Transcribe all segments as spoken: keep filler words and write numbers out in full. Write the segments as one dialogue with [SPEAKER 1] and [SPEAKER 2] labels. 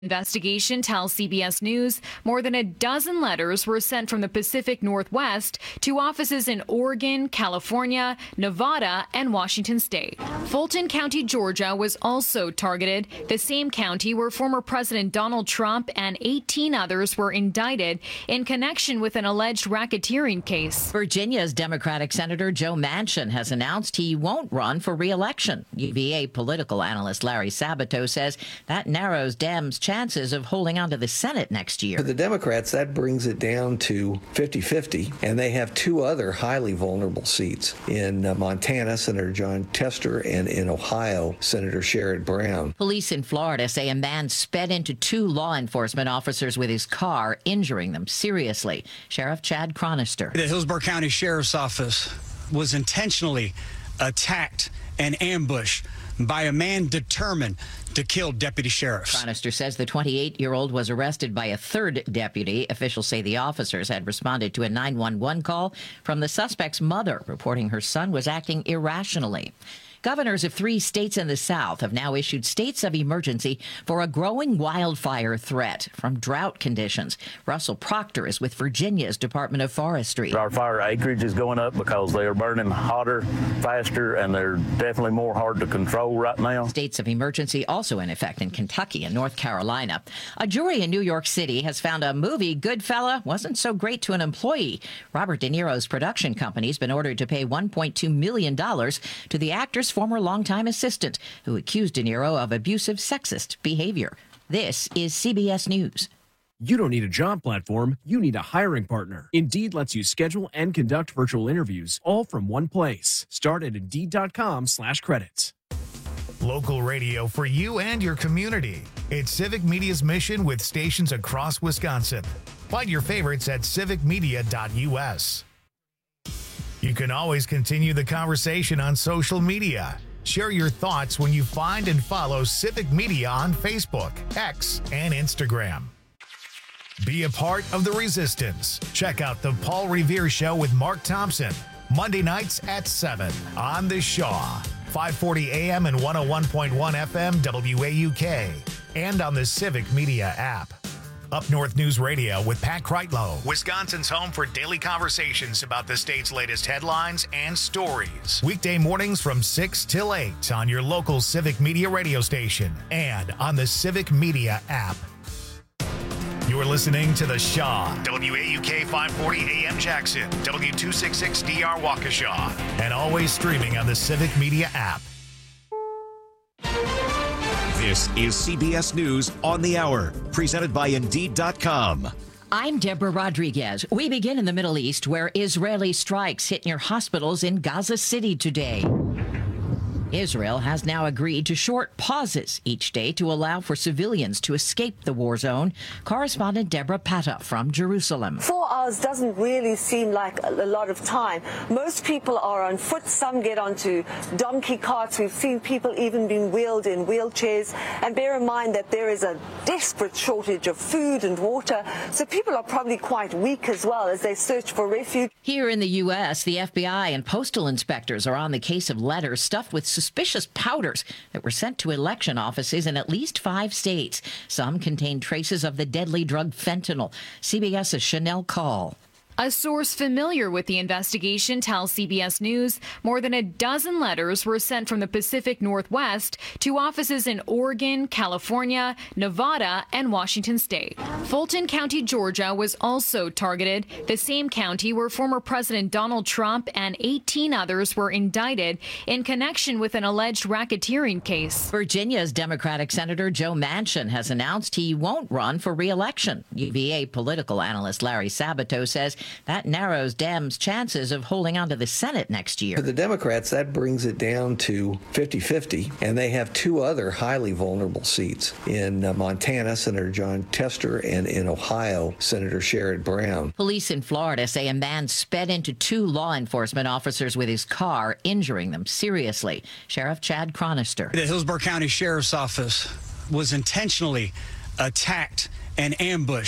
[SPEAKER 1] Investigation tells C B S News more than a dozen letters were sent from the Pacific Northwest to offices in Oregon, California, Nevada, and Washington State. Fulton County, Georgia was also targeted, the same county where former President Donald Trump and eighteen others were indicted in connection with an alleged racketeering case.
[SPEAKER 2] Virginia's Democratic Senator Joe Manchin has announced he won't run for re-election. U V A political analyst Larry Sabato says that narrows Dems' chances of holding on to the Senate next year.
[SPEAKER 3] For the Democrats, that brings it down to fifty-fifty, and they have two other highly vulnerable seats. In uh, Montana, Senator Jon Tester, and in Ohio, Senator Sherrod Brown.
[SPEAKER 2] Police in Florida say a man sped into two law enforcement officers with his car, injuring them seriously. Sheriff Chad Chronister.
[SPEAKER 4] The Hillsborough County Sheriff's Office was intentionally attacked and ambushed by a man determined to kill deputy sheriffs.
[SPEAKER 2] Chronister says the twenty-eight-year-old was arrested by a third deputy. Officials say the officers had responded to a nine one one call from the suspect's mother, reporting her son was acting irrationally. Governors of three states in the South have now issued states of emergency for a growing wildfire threat from drought conditions. Russell Proctor is with Virginia's Department of Forestry.
[SPEAKER 5] Our fire acreage is going up because they are burning hotter, faster, and they're definitely more hard to control right now.
[SPEAKER 2] States of emergency also in effect in Kentucky and North Carolina. A jury in New York City has found a movie Goodfella wasn't so great to an employee. Robert De Niro's production company has been ordered to pay one point two million dollars to the actor's former longtime assistant, who accused De Niro of abusive, sexist behavior. This is C B S News.
[SPEAKER 6] You don't need a job platform, you need a hiring partner. Indeed lets you schedule and conduct virtual interviews all from one place. Start at Indeed.com slash credits.
[SPEAKER 7] Local radio for you and your community. It's Civic Media's mission with stations across Wisconsin. Find your favorites at civic media dot U S. You can always continue the conversation on social media. Share your thoughts when you find and follow Civic Media on Facebook, X, and Instagram. Be a part of the resistance. Check out The Paul Revere Show with Mark Thompson, Monday nights at seven on The Shaw, five forty A M and one oh one point one F M W A U K, and on the Civic Media app. Up North News Radio with Pat Kreitlow, Wisconsin's home for daily conversations about the state's latest headlines and stories. Weekday mornings from six till eight on your local Civic Media radio station and on the Civic Media app. You're listening to The Shaw, W A U K five forty A M Jackson, W two sixty-six D R Waukesha, and always streaming on the Civic Media app.
[SPEAKER 8] This is C B S News on the Hour, presented by Indeed dot com.
[SPEAKER 2] I'm Deborah Rodriguez. We begin in the Middle East, where Israeli strikes hit near hospitals in Gaza City today. Israel has now agreed to short pauses each day to allow for civilians to escape the war zone. Correspondent Deborah Patta from Jerusalem.
[SPEAKER 9] Four hours doesn't really seem like a lot of time. Most people are on foot. Some get onto donkey carts. We've seen people even being wheeled in wheelchairs. And bear in mind that there is a desperate shortage of food and water. So people are probably quite weak as well as they search for refuge.
[SPEAKER 2] Here in the U S, the F B I and postal inspectors are on the case of letters stuffed with suspicious powders that were sent to election offices in at least five states. Some contained traces of the deadly drug fentanyl. CBS's Chanel Call.
[SPEAKER 1] A source familiar with the investigation tells C B S News more than a dozen letters were sent from the Pacific Northwest to offices in Oregon, California, Nevada, and Washington State. Fulton County, Georgia was also targeted, the same county where former President Donald Trump and eighteen others were indicted in connection with an alleged racketeering case.
[SPEAKER 2] Virginia's Democratic Senator Joe Manchin has announced he won't run for re-election. U V A political analyst Larry Sabato says that narrows Dems' chances of holding on to the Senate next year.
[SPEAKER 3] For the Democrats, that brings it down to fifty-fifty, and they have two other highly vulnerable seats. In uh, Montana, Senator Jon Tester, and in Ohio, Senator Sherrod Brown.
[SPEAKER 2] Police in Florida say a man sped into two law enforcement officers with his car, injuring them seriously. Sheriff Chad Chronister.
[SPEAKER 4] The Hillsborough County Sheriff's Office was intentionally attacked and ambushed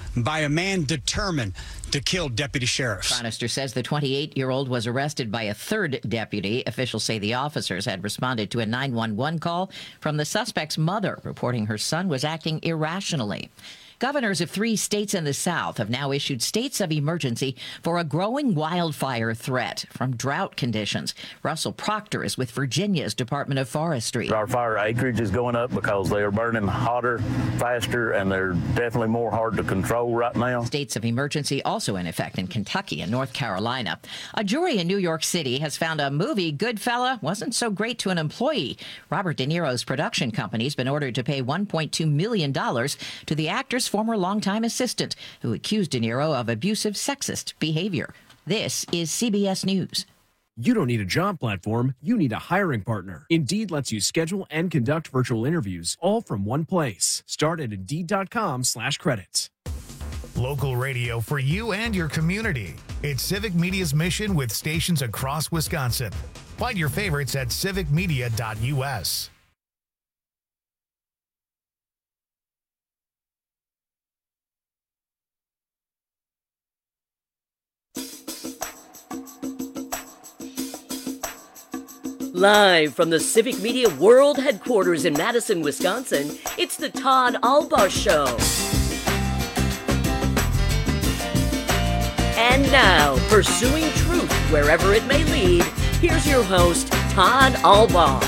[SPEAKER 4] by a man determined to kill deputy sheriffs.
[SPEAKER 2] Chronister says the twenty-eight-year-old was arrested by a third deputy. Officials say the officers had responded to a nine one one call from the suspect's mother, reporting her son was acting irrationally. Governors of three states in the South have now issued states of emergency for a growing wildfire threat from drought conditions. Russell Proctor is with Virginia's Department of Forestry.
[SPEAKER 5] Our fire acreage is going up because they are burning hotter, faster, and they're definitely more hard to control right now.
[SPEAKER 2] States of emergency also in effect in Kentucky and North Carolina. A jury in New York City has found a movie Goodfella wasn't so great to an employee. Robert De Niro's production company has been ordered to pay one point two million dollars to the actor's former longtime assistant, who accused De Niro of abusive, sexist behavior. This is C B S News.
[SPEAKER 6] You don't need a job platform, you need a hiring partner. Indeed lets you schedule and conduct virtual interviews all from one place. Start at Indeed.com slash credits.
[SPEAKER 7] Local radio for you and your community. It's Civic Media's mission with stations across Wisconsin. Find your favorites at civic media dot U S.
[SPEAKER 10] Live from the Civic Media World Headquarters in Madison, Wisconsin, it's the Todd Albaugh Show. And now, pursuing truth wherever it may lead, here's your host, Todd Albaugh.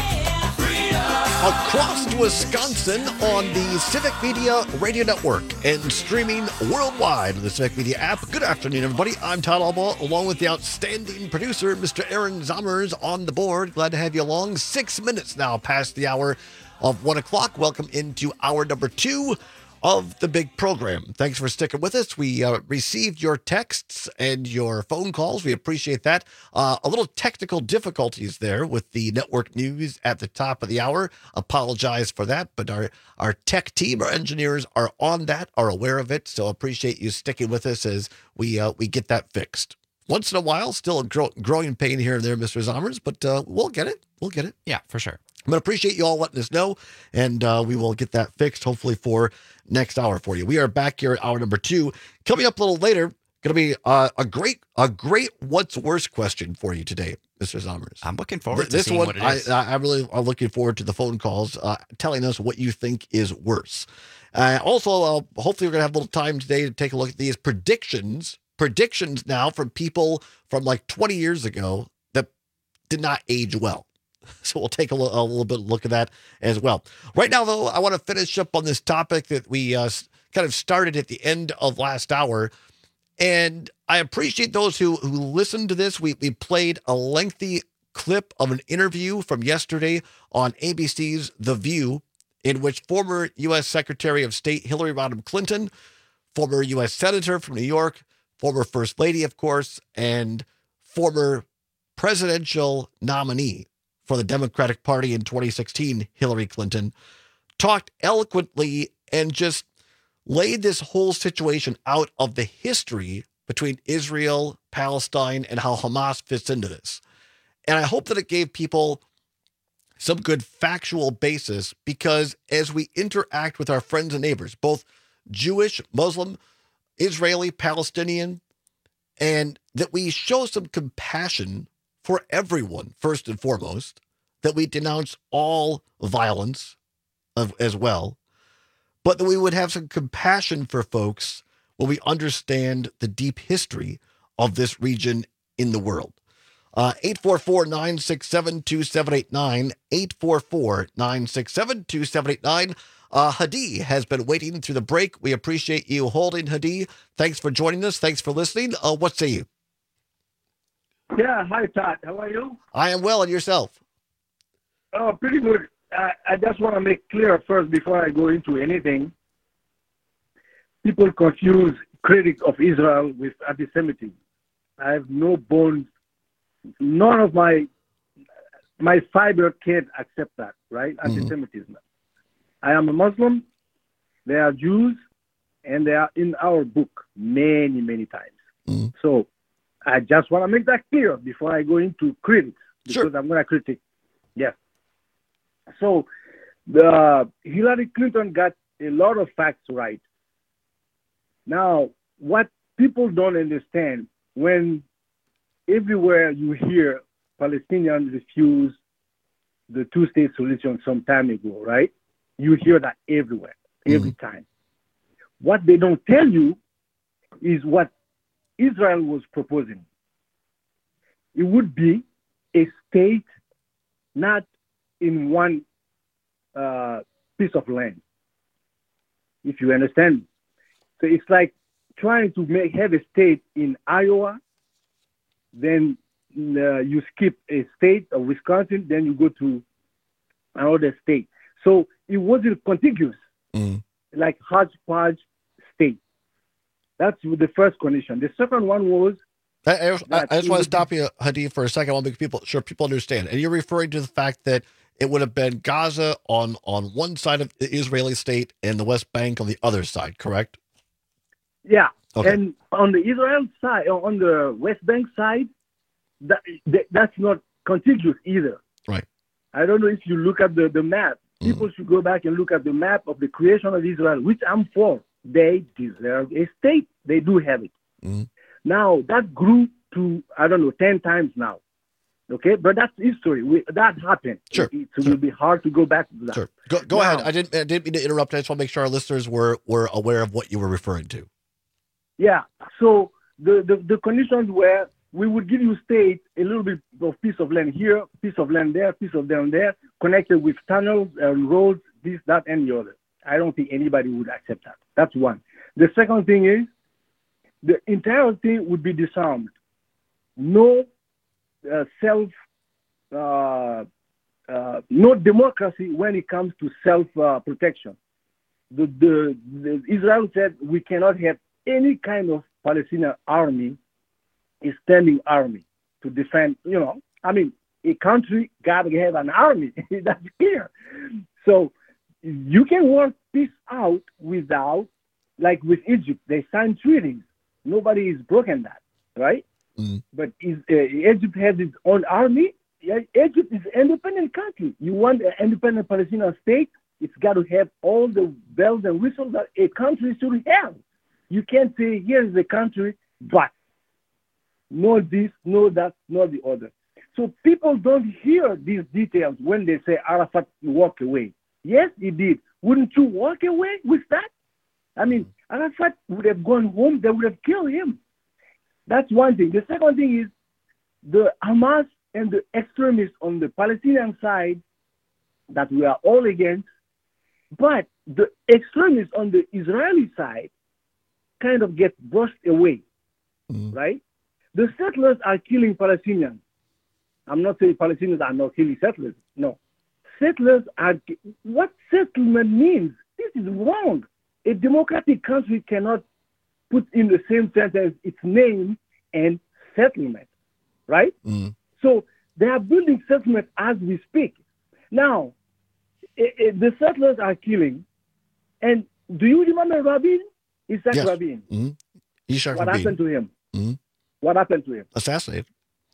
[SPEAKER 11] Across Wisconsin on the Civic Media Radio Network and streaming worldwide on the Civic Media app. Good afternoon, everybody. I'm Todd Albaugh, along with the outstanding producer, Mister Aaron Zommers, on the board. Glad to have you along. Six minutes now past the hour of one o'clock. Welcome into hour number two of the big program. Thanks for sticking with us. We uh, received your texts and your phone calls. We appreciate that. Uh, a little technical difficulties there with the network news at the top of the hour. Apologize for that, but our, our tech team, our engineers are on that, are aware of it. So appreciate you sticking with us as we uh, we get that fixed. Once in a while, still a grow, growing pain here and there, Mister Zommers, but uh, we'll get it. We'll get it.
[SPEAKER 12] Yeah, for sure.
[SPEAKER 11] But appreciate you all letting us know, and uh, we will get that fixed, hopefully, for next hour for you. We are back here at hour number two. Coming up a little later, going to be uh, a great, a great what's worse question for you today, Mister Zommers.
[SPEAKER 12] I'm looking forward
[SPEAKER 11] Th-
[SPEAKER 12] to seeing
[SPEAKER 11] one,
[SPEAKER 12] what it is.
[SPEAKER 11] I, I really am looking forward to the phone calls uh, telling us what you think is worse. Uh, also, uh, hopefully, we're going to have a little time today to take a look at these predictions, predictions now from people from like twenty years ago that did not age well. So we'll take a, l- a little bit of a look at that as well. Right now, though, I want to finish up on this topic that we uh, kind of started at the end of last hour. And I appreciate those who, who listened to this. We, we played a lengthy clip of an interview from yesterday on A B C's The View, in which former U S Secretary of State Hillary Rodham Clinton, former U S Senator from New York, former First Lady, of course, and former presidential nominee for the Democratic Party in twenty sixteen, Hillary Clinton, talked eloquently and just laid this whole situation out of the history between Israel, Palestine, and how Hamas fits into this. And I hope that it gave people some good factual basis, because as we interact with our friends and neighbors, both Jewish, Muslim, Israeli, Palestinian, and that we show some compassion for everyone, first and foremost, that we denounce all violence of, as well, but that we would have some compassion for folks when we understand the deep history of this region in the world. Uh, eight four four, nine six seven, two seven eight nine, eight four four, nine six seven, two seven eight nine. Uh, Hadi has been waiting through the break. We appreciate you holding, Hadi. Thanks for joining us. Thanks for listening. Uh, what say you?
[SPEAKER 13] Yeah, hi, Todd. How are you?
[SPEAKER 11] I am well, and yourself?
[SPEAKER 13] Oh, pretty good. I, I just want to make clear first, before I go into anything, people confuse critic of Israel with anti-Semitism. I have no bones. None of my my fiber can accept that, right? Mm-hmm. Anti-Semitism. I am a Muslim. They are Jews, and they are in our book many, many times. Mm-hmm. So I just want to make that clear before I go into critics, because sure. I'm going to critique. Yes. So the Hillary Clinton got a lot of facts right. Now, what people don't understand, when everywhere you hear Palestinians refuse the two-state solution some time ago, right? You hear that everywhere, every mm-hmm. time. What they don't tell you is what Israel was proposing. It would be a state not in one uh, piece of land, if you understand. So it's like trying to make have a state in Iowa, then uh, you skip a state of Wisconsin, then you go to another state. So it wasn't contiguous, mm. like hodgepodge state. That's the first condition. The second one was.
[SPEAKER 11] I, I, I, I just want to stop you, Hadi, for a second. I want to make people sure people understand. And you're referring to the fact that it would have been Gaza on, on one side of the Israeli state and the West Bank on the other side, correct?
[SPEAKER 13] Yeah.
[SPEAKER 11] Okay.
[SPEAKER 13] And on the Israel side, on the West Bank side, that, that that's not contiguous either.
[SPEAKER 11] Right.
[SPEAKER 13] I don't know if you look at the, the map. People mm. should go back and look at the map of the creation of Israel, which I'm for. They deserve a state. They do have it. Mm. Now, that grew to, I don't know, ten times now. Okay? But that's history. We, that happened.
[SPEAKER 11] Sure.
[SPEAKER 13] It, it
[SPEAKER 11] sure.
[SPEAKER 13] will be hard to go back to that.
[SPEAKER 11] Sure. Go, go
[SPEAKER 13] now,
[SPEAKER 11] ahead. I didn't, I didn't mean to interrupt. I just want to make sure our listeners were, were aware of what you were referring to.
[SPEAKER 13] Yeah. So the, the, the conditions were we would give you state a little bit of piece of land here, piece of land there, piece of land there, connected with tunnels and roads, this, that, and the other. I don't think anybody would accept that. That's one. The second thing is the entire thing would be disarmed. No uh, self, uh, uh, no democracy when it comes to self-protection. Uh, the, the, the Israel said we cannot have any kind of Palestinian army, a standing army to defend, you know, I mean, a country got to have an army. That's clear. So you can work peace out without, like with Egypt, they signed treaties. Nobody has broken that, right? Mm-hmm. But is, uh, Egypt has its own army. Egypt is an independent country. You want an independent Palestinian state, it's got to have all the bells and whistles that a country should have. You can't say, here's the country, but no this, no that, no the other. So people don't hear these details when they say Arafat walked away. Yes, he did. Wouldn't you walk away with that? I mean, Arafat would have gone home, they would have killed him. That's one thing. The second thing is the Hamas and the extremists on the Palestinian side that we are all against, but the extremists on the Israeli side kind of get brushed away, mm. right? The settlers are killing Palestinians. I'm not saying Palestinians are not killing settlers. No. Settlers are... What settlement means? This is wrong. A democratic country cannot put in the same sentence its name and settlement, right? Mm. So they are building settlement as we speak. Now, it, it, the settlers are killing. And do you remember Rabin? Isaac yes. Rabin.
[SPEAKER 11] Mm-hmm.
[SPEAKER 13] What
[SPEAKER 11] Rabin.
[SPEAKER 13] happened to him?
[SPEAKER 11] Mm-hmm.
[SPEAKER 13] What happened to him?
[SPEAKER 11] Assassinated.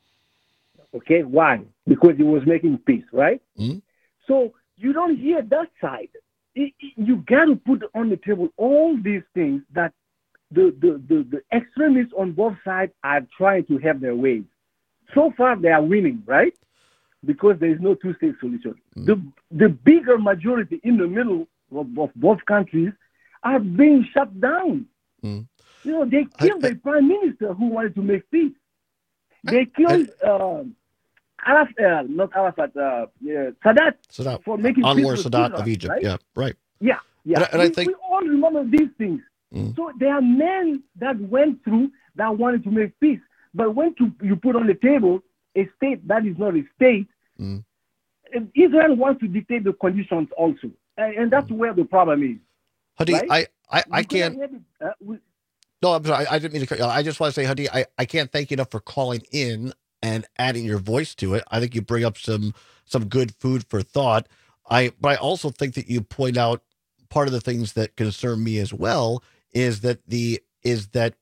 [SPEAKER 13] Okay, why? Because he was making peace, right?
[SPEAKER 11] Mm-hmm.
[SPEAKER 13] So you don't hear that side. It, it, you got to put on the table all these things that the, the, the, the extremists on both sides are trying to have their ways. So far, they are winning, right? Because there is no two-state solution. Mm-hmm. The, the bigger majority in the middle of, of both countries are being shut down. Mm-hmm. You know, they killed I, I, the prime minister who wanted to make peace. They killed I, uh, Arafat, uh, not Arafat, uh, yeah, Sadat,
[SPEAKER 11] Sadat
[SPEAKER 13] for making
[SPEAKER 11] Anwar
[SPEAKER 13] peace with
[SPEAKER 11] Sadat
[SPEAKER 13] Israel,
[SPEAKER 11] of Egypt.
[SPEAKER 13] Right?
[SPEAKER 11] Yeah, right.
[SPEAKER 13] Yeah, yeah.
[SPEAKER 11] And, and
[SPEAKER 13] we,
[SPEAKER 11] I think
[SPEAKER 13] we all remember these things.
[SPEAKER 11] Mm.
[SPEAKER 13] So there are men that went through that wanted to make peace, but when to, you put on the table a state that is not a state, mm. Israel wants to dictate the conditions also, and, and that's mm. where the problem is.
[SPEAKER 11] Hadi,
[SPEAKER 13] right?
[SPEAKER 11] I, I, I can't.
[SPEAKER 13] Uh, we,
[SPEAKER 11] No, I'm sorry. I, I didn't mean to. I just want to say, Hadi, I, I can't thank you enough for calling in and adding your voice to it. I think you bring up some some good food for thought. I, but I also think that you point out part of the things that concern me as well is that the is that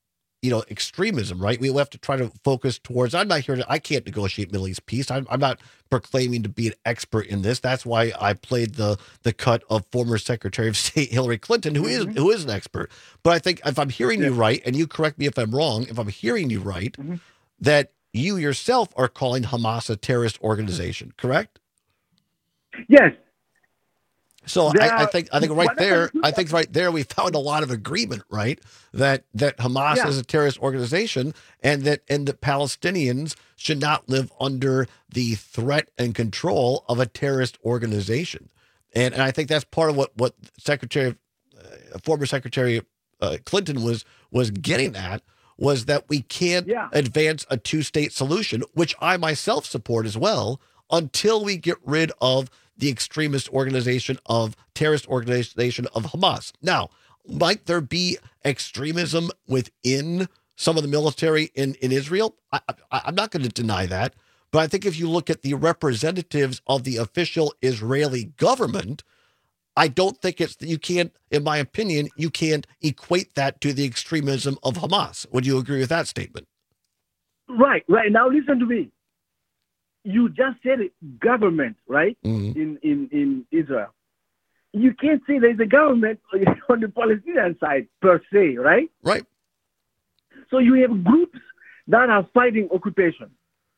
[SPEAKER 11] you know, extremism, right? We have to try to focus towards, I'm not here to, I can't negotiate Middle East peace. I'm, I'm not proclaiming to be an expert in this. That's why I played the the cut of former Secretary of State Hillary Clinton, who is who is an expert. But I think if I'm hearing yeah. you right, and you correct me if I'm wrong, if I'm hearing you right, mm-hmm. that you yourself are calling Hamas a terrorist organization, correct?
[SPEAKER 13] Yes.
[SPEAKER 11] So I, I think I think right there, I think right there we found a lot of agreement, right? That that Hamas yeah. is a terrorist organization, and that and that Palestinians should not live under the threat and control of a terrorist organization. And and I think that's part of what what Secretary, uh, former Secretary uh, Clinton was was getting at, was that we can't yeah. advance a two-state solution, which I myself support as well, until we get rid of the extremist organization of terrorist organization of Hamas. Now, might there be extremism within some of the military in, in Israel? I, I, I'm not going to deny that. But I think if you look at the representatives of the official Israeli government, I don't think it's, you can't, in my opinion, you can't equate that to the extremism of Hamas. Would you agree with that statement?
[SPEAKER 13] Right, right. Now listen to me. You just said it, government, right? Mm-hmm. In, in, in Israel. You can't say there's a government on the Palestinian side per se, right?
[SPEAKER 11] Right.
[SPEAKER 13] So you have groups that are fighting occupation.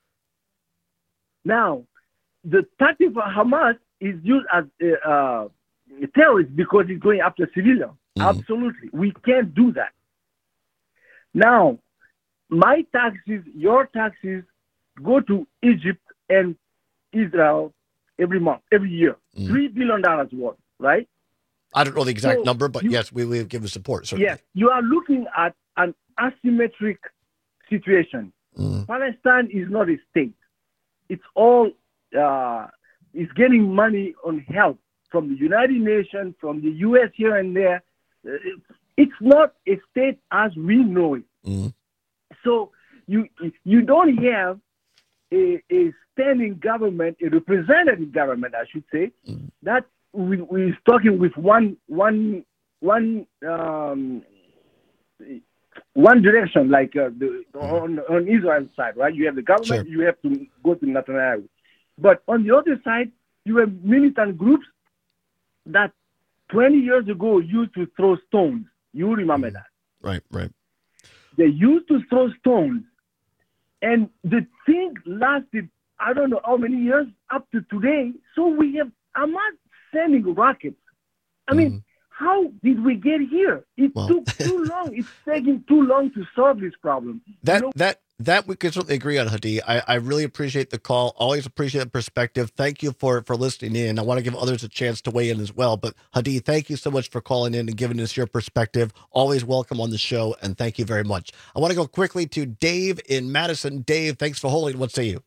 [SPEAKER 13] Now, the tactic for Hamas is used as a uh, terrorist because it's going after civilians. Mm-hmm. Absolutely. We can't do that. Now, my taxes, your taxes, go to Egypt and Israel every month, every year. Mm. Three billion dollars worth, right?
[SPEAKER 11] I don't know the exact
[SPEAKER 13] so
[SPEAKER 11] number, but
[SPEAKER 13] you,
[SPEAKER 11] yes, we will give support. Certainly.
[SPEAKER 13] Yes, you are looking at an asymmetric situation. Mm. Palestine is not a state. It's all, uh, it's getting money on help from the United Nations, from the U S here and there. It's not a state as we know it. Mm. So you you don't have a, a standing government, a representative government, I should say, mm. that we, we is talking with one one one um, one direction, like uh, the, mm. on on Israel's side, right? You have the government, sure. You have to go to Netanyahu. But on the other side, you have militant groups that twenty years ago used to throw stones. You remember mm. that.
[SPEAKER 11] Right, right.
[SPEAKER 13] They used to throw stones. And the thing lasted, I don't know how many years, up to today. So we have Hamas sending rockets. I mean, mm. how did we get here? It well. took too long. It's taking too long to solve this problem.
[SPEAKER 11] That,
[SPEAKER 13] you know?
[SPEAKER 11] that, That we can certainly agree on, Hadi. I, I really appreciate the call. Always appreciate the perspective. Thank you for, for listening in. I want to give others a chance to weigh in as well. But Hadi, thank you so much for calling in and giving us your perspective. Always welcome on the show, and thank you very much. I want to go quickly to Dave in Madison. Dave, thanks for holding. What say you?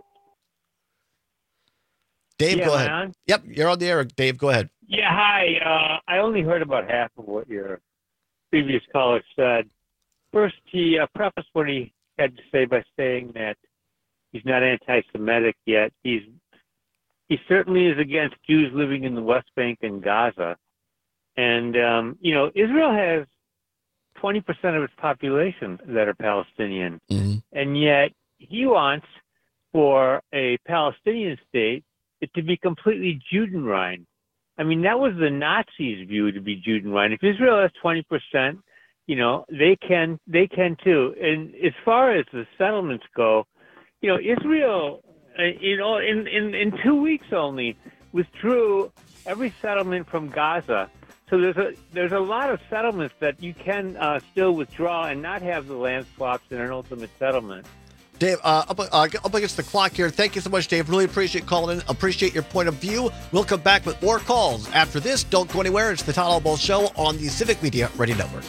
[SPEAKER 11] Dave,
[SPEAKER 12] yeah,
[SPEAKER 11] go ahead.
[SPEAKER 12] On?
[SPEAKER 11] Yep, you're on the air. Dave, go ahead.
[SPEAKER 12] Yeah, hi. Uh, I only heard about half of what your previous caller said. First, he uh, prefaced what he had to say by saying that he's not anti-Semitic yet. He's he certainly is against Jews living in the West Bank and Gaza. And, um, you know, Israel has twenty percent of its population that are Palestinian. Mm-hmm. And yet he wants for a Palestinian state it to be completely Judenrein. I mean, that was the Nazis' view, to be Judenrein. If Israel has twenty percent, you know, they can they can too. And as far as the settlements go, you know, Israel, uh, you know, in, in, in two weeks only withdrew every settlement from Gaza. So there's a there's a lot of settlements that you can uh, still withdraw and not have the land swaps in an ultimate settlement.
[SPEAKER 11] Dave, uh, up, uh, up against the clock here. Thank you so much, Dave. Really appreciate calling in. Appreciate your point of view. We'll come back with more calls after this. Don't go anywhere. It's the Todd Albaugh Show on the Civic Media Radio Network.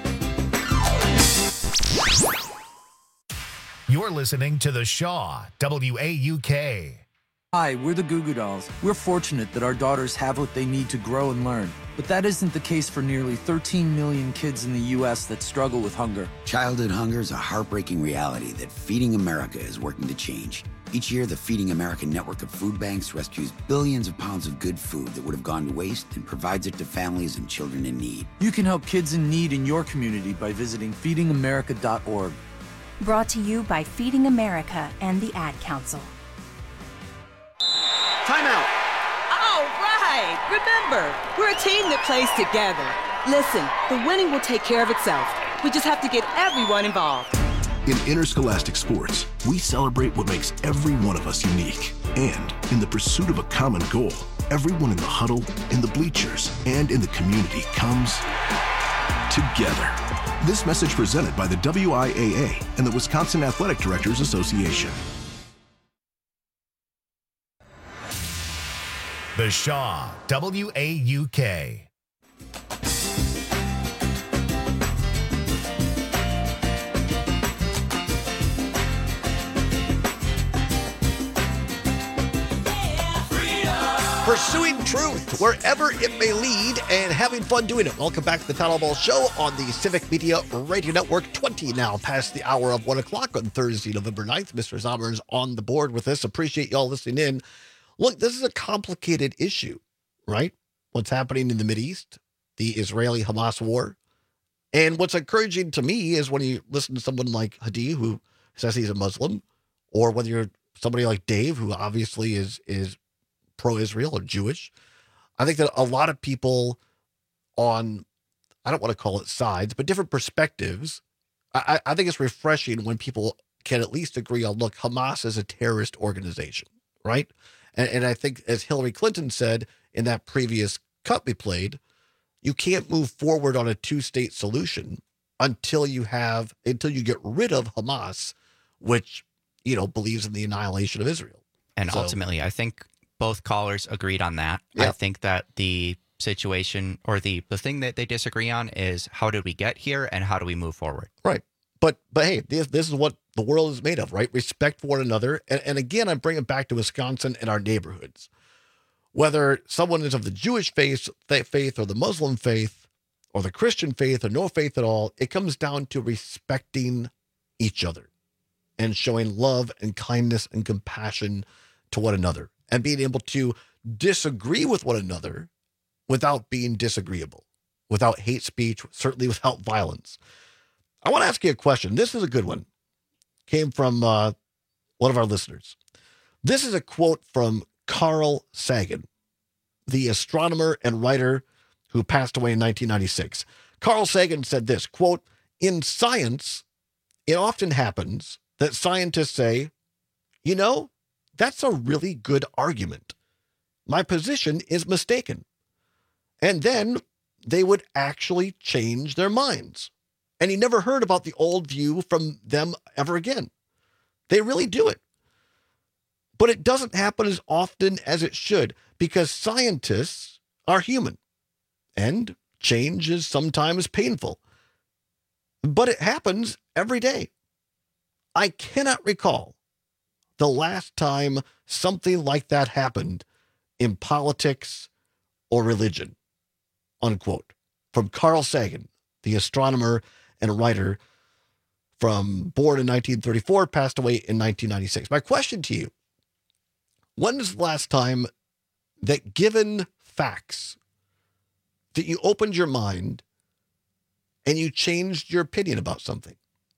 [SPEAKER 7] You're listening to The Shaw, W A U K.
[SPEAKER 14] Hi, we're the Goo Goo Dolls. We're fortunate that our daughters have what they need to grow and learn. But that isn't the case for nearly thirteen million kids in the U S that struggle with hunger.
[SPEAKER 15] Childhood hunger is a heartbreaking reality that Feeding America is working to change. Each year, the Feeding America network of food banks rescues billions of pounds of good food that would have gone to waste and provides it to families and children in need.
[SPEAKER 14] You can help kids in need in your community by visiting feeding america dot org.
[SPEAKER 16] Brought to you by Feeding America and the Ad Council.
[SPEAKER 11] Time out.
[SPEAKER 17] All right. Remember, we're a team that plays together. Listen, the winning will take care of itself. We just have to get everyone involved.
[SPEAKER 18] In interscholastic sports, we celebrate what makes every one of us unique. And in the pursuit of a common goal, everyone in the huddle, in the bleachers, and in the community comes together. This message presented by the W I A A and the Wisconsin Athletic Directors Association.
[SPEAKER 7] The Shaw, W A U K.
[SPEAKER 11] Pursuing truth wherever it may lead and having fun doing it. Welcome back to the Paddle Ball Show on the Civic Media Radio Network. twenty now past the hour of one o'clock on Thursday, November ninth. Mister Zommer's on the board with us. Appreciate y'all listening in. Look, this is a complicated issue, right? What's happening in the Mideast, the Israeli-Hamas war. And what's encouraging to me is when you listen to someone like Hadi, who says he's a Muslim, or whether you're somebody like Dave, who obviously is is pro-Israel or Jewish. I think that a lot of people on, I don't want to call it sides, but different perspectives, I, I think it's refreshing when people can at least agree on, look, Hamas is a terrorist organization, right? And, and I think, as Hillary Clinton said in that previous cut we played, you can't move forward on a two-state solution until you have, until you get rid of Hamas, which, you know, believes in the annihilation of Israel.
[SPEAKER 19] And
[SPEAKER 11] So-
[SPEAKER 19] ultimately, I think both callers agreed on that.
[SPEAKER 11] Yeah.
[SPEAKER 19] I think that the situation or the, the thing that they disagree on is how did we get here and how do we move forward?
[SPEAKER 11] Right. But but hey, this this is what the world is made of, right? Respect for one another. And, and again, I'm bringing it back to Wisconsin and our neighborhoods. Whether someone is of the Jewish faith, faith or the Muslim faith or the Christian faith or no faith at all, it comes down to respecting each other and showing love and kindness and compassion to one another and being able to disagree with one another without being disagreeable, without hate speech, certainly without violence. I want to ask you a question. This is a good one. Came from uh, one of our listeners. This is a quote from Carl Sagan, the astronomer and writer who passed away in nineteen ninety-six. Carl Sagan said this, quote, "In science, it often happens that scientists say, you know, that's a really good argument. My position is mistaken." And then they would actually change their minds. And he never heard about the old view from them ever again. They really do it. But it doesn't happen as often as it should because scientists are human. And change is sometimes painful. But it happens every day. I cannot recall the last time something like that happened in politics or religion, unquote. From Carl Sagan, the astronomer and writer from born in nineteen thirty-four, passed away in nineteen ninety-six. My question to you, when is the last time that given facts that you opened your mind and you changed your opinion about something?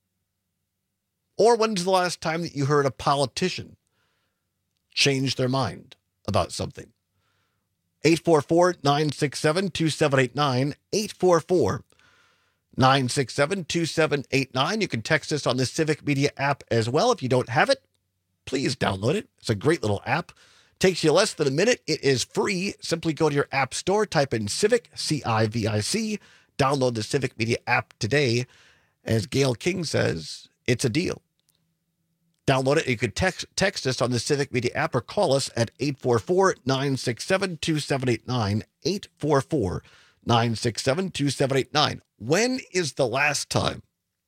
[SPEAKER 11] Or when's the last time that you heard a politician change their mind about something? eight four four, nine six seven, two seven eight nine, eight four four, nine six seven, two seven eight nine. You can text us on the Civic Media app as well. If you don't have it, please download it. It's a great little app. Takes you less than a minute. It is free. Simply go to your app store, type in Civic, C I V I C, download the Civic Media app today. As Gail King says, it's a deal. Download it. You could text text us on the Civic Media app or call us at eight four four, nine six seven, two seven eight nine, eight four four, nine six seven, two seven eight nine. When is the last time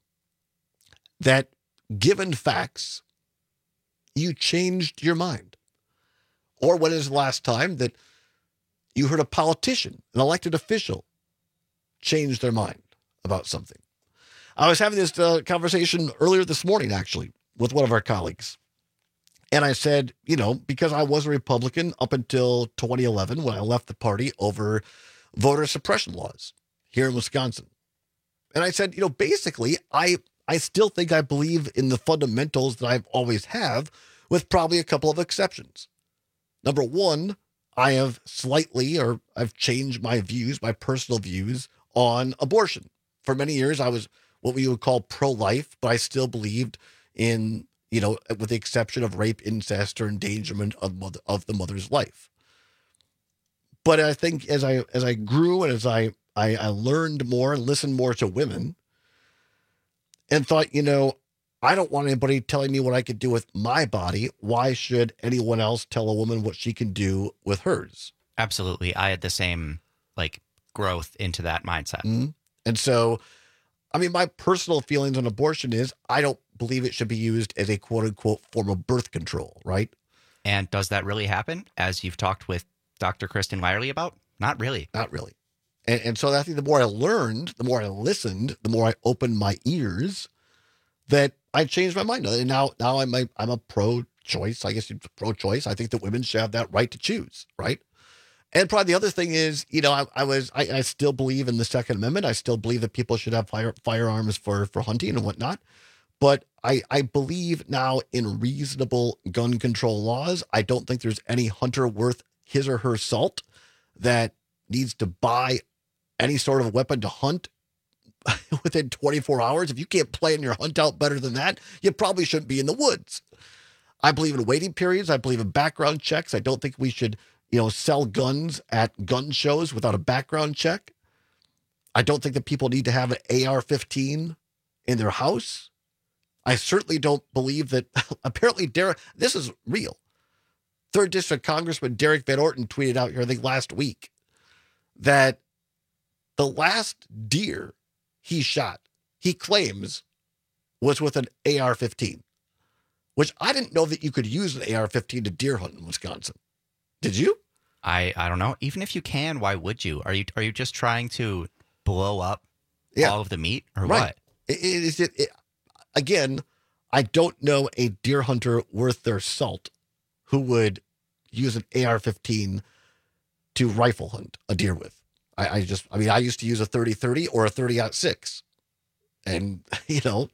[SPEAKER 11] that, given facts, you changed your mind? Or when is the last time that you heard a politician, an elected official, change their mind about something? I was having this uh, conversation earlier this morning, actually, with one of our colleagues. And I said, you know, because I was a Republican up until twenty eleven when I left the party over voter suppression laws here in Wisconsin. And I said, you know, basically, I I still think I believe in the fundamentals that I've always have, with probably a couple of exceptions. Number one, I have slightly, or I've changed my views, my personal views on abortion. For many years, I was what we would call pro-life, but I still believed in, you know, with the exception of rape, incest, or endangerment of mother, of the mother's life. But I think as I as I grew and as I, I I learned more and listened more to women, and thought, you know, I don't want anybody telling me what I could do with my body. Why should anyone else tell a woman what she can do with hers?
[SPEAKER 19] Absolutely. I had the same, like, growth into that mindset.
[SPEAKER 11] Mm-hmm. And so, I mean, my personal feelings on abortion is I don't believe it should be used as a quote unquote form of birth control, right?
[SPEAKER 19] And does that really happen, as you've talked with Doctor Kristen Wiley about? Not really.
[SPEAKER 11] Not really. And, and so I think the more I learned, the more I listened, the more I opened my ears, that I changed my mind. And now, now I'm a, I'm a pro-choice. I guess it's pro-choice. I think that women should have that right to choose, right? And probably the other thing is, you know, I, I was, I, I still believe in the Second Amendment. I still believe that people should have fire, firearms for, for hunting and whatnot. But I, I believe now in reasonable gun control laws. I don't think there's any hunter worth his or her salt that needs to buy any sort of weapon to hunt within twenty-four hours. If you can't plan your hunt out better than that, you probably shouldn't be in the woods. I believe in waiting periods. I believe in background checks. I don't think we should, you know, sell guns at gun shows without a background check. I don't think that people need to have an A R fifteen in their house. I certainly don't believe that apparently Derek, this is real. Third District Congressman Derek Van Orton tweeted out here, I think last week, that the last deer he shot, he claims, was with an A R fifteen, which I didn't know that you could use an A R fifteen to deer hunt in Wisconsin. Did you?
[SPEAKER 19] I, I don't know. Even if you can, why would you? Are you are you just trying to blow up
[SPEAKER 11] Yeah.
[SPEAKER 19] all of the meat or
[SPEAKER 11] Right.
[SPEAKER 19] what?
[SPEAKER 11] It, it, is it, it, again, I don't know a deer hunter worth their salt who would use an A R fifteen to rifle hunt a deer with. I, I just, I mean, I used to use a thirty thirty or a thirty aught six. And, you know,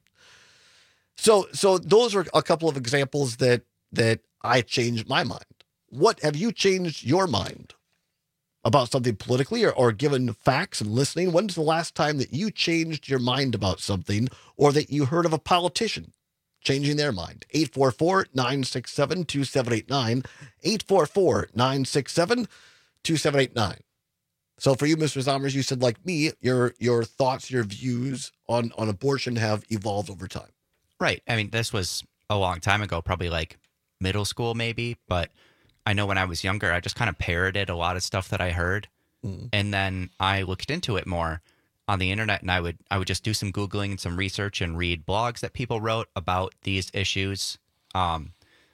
[SPEAKER 11] so, so those are a couple of examples that, that I changed my mind. What have you changed your mind about something politically, or, or given facts and listening? When's the last time that you changed your mind about something, or that you heard of a politician changing their mind? eight four four, nine six seven, two seven eight nine, eight four four, nine six seven, two seven eight nine. So for you, Mister Zommers, you said, like me, your your thoughts, your views on, on abortion have evolved over time.
[SPEAKER 19] Right. I mean, this was a long time ago, probably like middle school maybe, but I know when I was younger, I just kind of parroted a lot of stuff that I heard.
[SPEAKER 11] Mm.
[SPEAKER 19] And then I looked into it more on the internet, and I would I would just do some Googling and some research and read blogs that people wrote about these issues, um,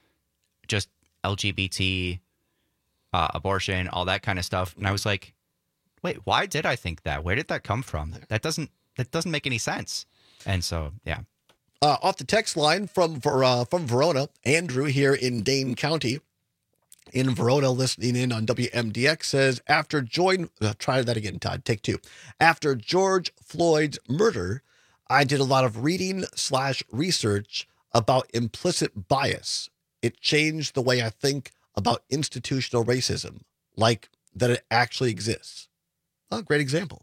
[SPEAKER 19] just L G B T, uh, abortion, all that kind of stuff. And I was like, wait, why did I think that? Where did that come from? That doesn't that doesn't make any sense. And so, yeah.
[SPEAKER 11] Uh, off the text line from uh, from Verona, Andrew here in Dane County, in Verona, listening in on W M D X, says, after join, uh, try that again, Todd, take two. After George Floyd's murder, I did a lot of reading slash research about implicit bias. It changed the way I think about institutional racism, like that it actually exists. Oh, great example.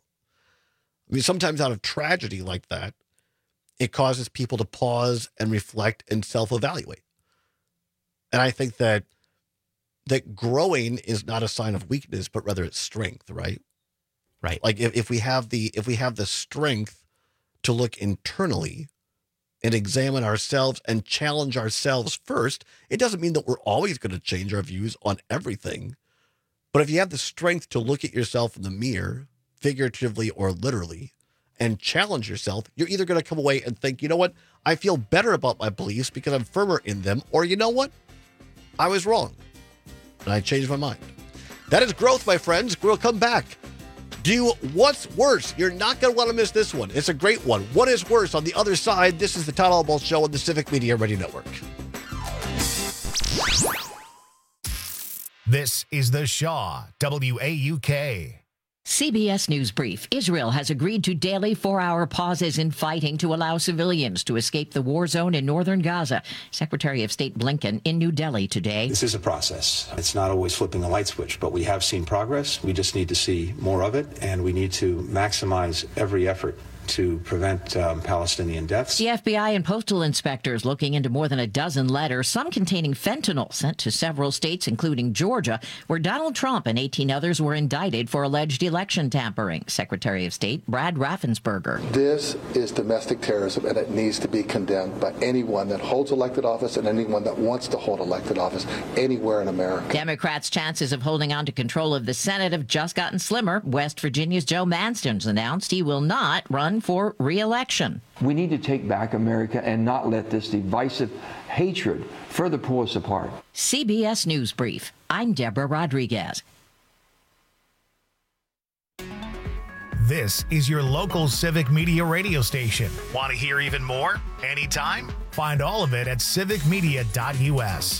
[SPEAKER 11] I mean, sometimes out of tragedy like that, it causes people to pause and reflect and self-evaluate. And I think that that growing is not a sign of weakness, but rather it's strength, right?
[SPEAKER 19] Right.
[SPEAKER 11] Like if, if we have the if we have the strength to look internally and examine ourselves and challenge ourselves first, it doesn't mean that we're always going to change our views on everything. But if you have the strength to look at yourself in the mirror, figuratively or literally, and challenge yourself, you're either going to come away and think, you know what, I feel better about my beliefs because I'm firmer in them, or you know what, I was wrong, and I changed my mind. That is growth, my friends. We'll come back. Do what's worse. You're not going to want to miss this one. It's a great one. What is worse on the other side? This is the Todd Albaugh Show on the Civic Media Radio Network.
[SPEAKER 7] This is the Shaw, W A U K.
[SPEAKER 2] C B S News Brief. Israel has agreed to daily four-hour pauses in fighting to allow civilians to escape the war zone in northern Gaza. Secretary of State Blinken in New Delhi today.
[SPEAKER 20] This is a process. It's not always flipping a light switch, but we have seen progress. We just need to see more of it, and we need to maximize every effort to prevent um, Palestinian deaths.
[SPEAKER 2] The F B I and postal inspectors looking into more than a dozen letters, some containing fentanyl, sent to several states, including Georgia, where Donald Trump and eighteen others were indicted for alleged election tampering. Secretary of State Brad Raffensperger.
[SPEAKER 21] This is domestic terrorism, and it needs to be condemned by anyone that holds elected office and anyone that wants to hold elected office anywhere in America.
[SPEAKER 2] Democrats' chances of holding on to control of the Senate have just gotten slimmer. West Virginia's Joe Manchin's announced he will not run for re-election.
[SPEAKER 22] We need to take back America and not let this divisive hatred further pull us apart.
[SPEAKER 2] C B S News Brief. I'm Deborah Rodriguez.
[SPEAKER 7] This is your local Civic Media radio station. Want to hear even more? Anytime? Find all of it at civic media dot U S.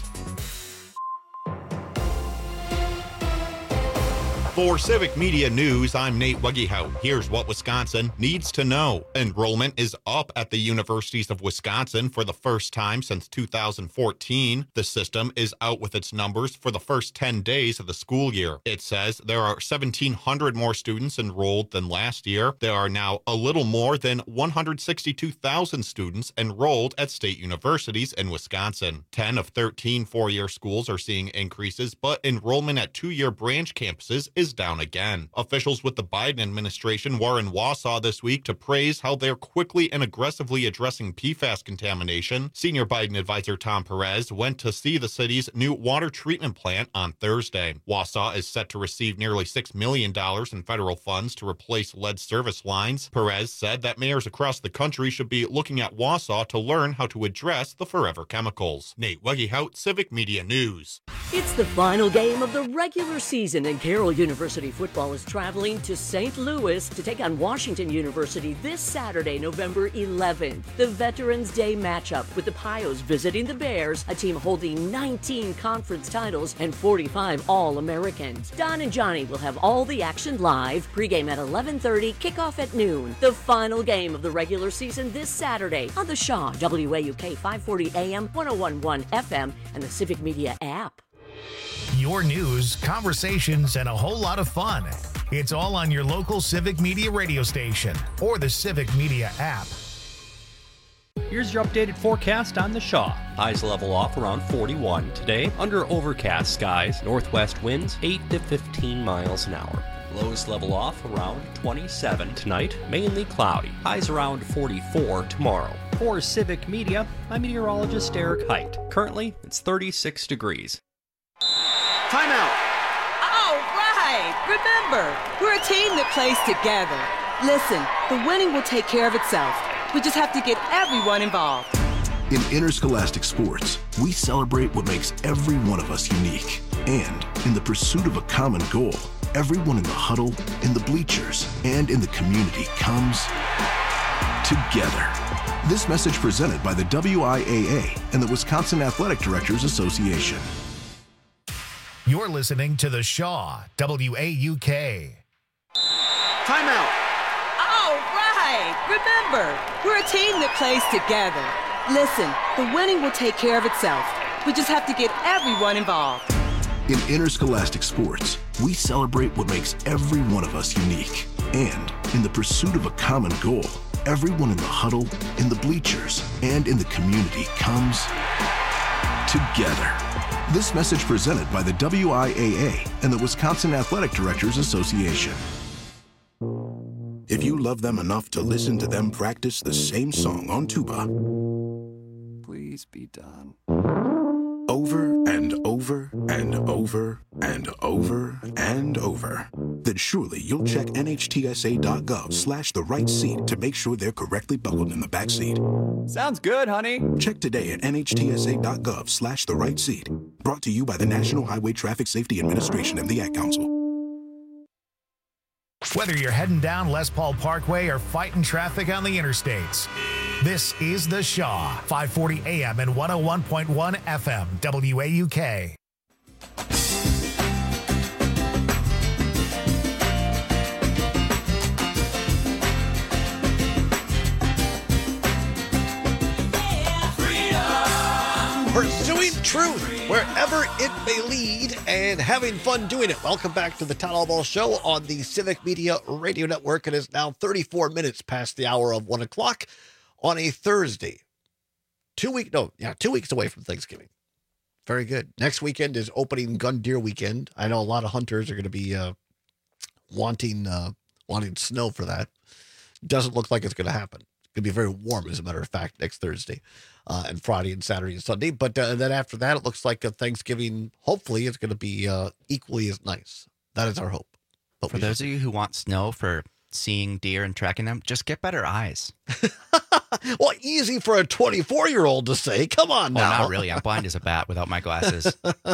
[SPEAKER 23] For Civic Media News, I'm Nate Wuggehout. Here's what Wisconsin needs to know. Enrollment is up at the universities of Wisconsin for the first time since two thousand fourteen. The system is out with its numbers for the first ten days of the school year. It says there are seventeen hundred more students enrolled than last year. There are now a little more than one hundred sixty-two thousand students enrolled at state universities in Wisconsin. ten of thirteen four-year schools are seeing increases, but enrollment at two-year branch campuses is down again. Officials with the Biden administration were in Wausau this week to praise how they're quickly and aggressively addressing P FAS contamination. Senior Biden advisor Tom Perez went to see the city's new water treatment plant on Thursday. Wausau is set to receive nearly six million dollars in federal funds to replace lead service lines. Perez said that mayors across the country should be looking at Wausau to learn how to address the forever chemicals. Nate Wuggehout, Civic Media News.
[SPEAKER 10] It's the final game of the regular season, and Carroll University football is traveling to Saint Louis to take on Washington University this Saturday, November eleventh. The Veterans Day matchup with the Pios visiting the Bears, a team holding nineteen conference titles and forty-five All-Americans. Don and Johnny will have all the action live. Pregame at eleven thirty, kickoff at noon. The final game of the regular season this Saturday on the Shaw, W A U K five forty A M, one oh one point one F M, and the Civic Media app.
[SPEAKER 7] Your news, conversations, and a whole lot of fun. It's all on your local Civic Media radio station or the Civic Media app.
[SPEAKER 24] Here's your updated forecast on the Shaw. Highs level off around forty-one today under overcast skies. Northwest winds eight to fifteen miles an hour. Lows level off around twenty-seven tonight, mainly cloudy. Highs around forty-four tomorrow. For Civic Media, I'm meteorologist Eric Height. Currently, it's thirty-six degrees.
[SPEAKER 17] Timeout. All right. Remember, we're a team that plays together. Listen, the winning will take care of itself. We just have to get everyone involved.
[SPEAKER 18] In interscholastic sports, we celebrate what makes every one of us unique. And in the pursuit of a common goal, everyone in the huddle, in the bleachers, and in the community comes together. This message presented by the W I A A and the Wisconsin Athletic Directors Association.
[SPEAKER 7] You're listening to the Shaw, W A U K.
[SPEAKER 17] Timeout. All right. Remember, we're a team that plays together. Listen, the winning will take care of itself. We just have to get everyone involved.
[SPEAKER 18] In interscholastic sports, we celebrate what makes every one of us unique. And in the pursuit of a common goal, everyone in the huddle, in the bleachers, and in the community comes together. This message presented by the W I A A and the Wisconsin Athletic Directors Association.
[SPEAKER 25] If you love them enough to listen to them practice the same song on tuba,
[SPEAKER 14] please be done.
[SPEAKER 25] Over and over and over and over and over, then surely you'll check N H T S A dot gov slash the right seat to make sure they're correctly buckled in the back seat.
[SPEAKER 14] Sounds good, honey.
[SPEAKER 25] Check today at N H T S A dot gov slash the right seat. Brought to you by the National Highway Traffic Safety Administration and the Ad Council.
[SPEAKER 7] Whether you're heading down Les Paul Parkway or fighting traffic on the interstates, this is the Shaw, five forty A M and one oh one point one F M, W A U K.
[SPEAKER 11] Pursuing truth wherever it may lead and having fun doing it. Welcome back to the Town Hall Ball Show on the Civic Media Radio Network. It is now thirty-four minutes past the hour of one o'clock on a Thursday. Two week, no, yeah, two weeks away from Thanksgiving. Very good. Next weekend is opening gun deer weekend. I know a lot of hunters are going to be uh, wanting uh, wanting snow for that. Doesn't look like it's going to happen. It's going to be very warm, as a matter of fact, next Thursday uh, and Friday and Saturday and Sunday. But uh, then after that, it looks like a Thanksgiving, hopefully, it's going to be uh, equally as nice. That is our hope. But
[SPEAKER 19] for those of you who want snow for seeing deer and tracking them, just get better eyes.
[SPEAKER 11] Well, easy for a twenty-four-year-old to say. Come on now.
[SPEAKER 19] Oh, not really. I'm blind as a bat without my glasses.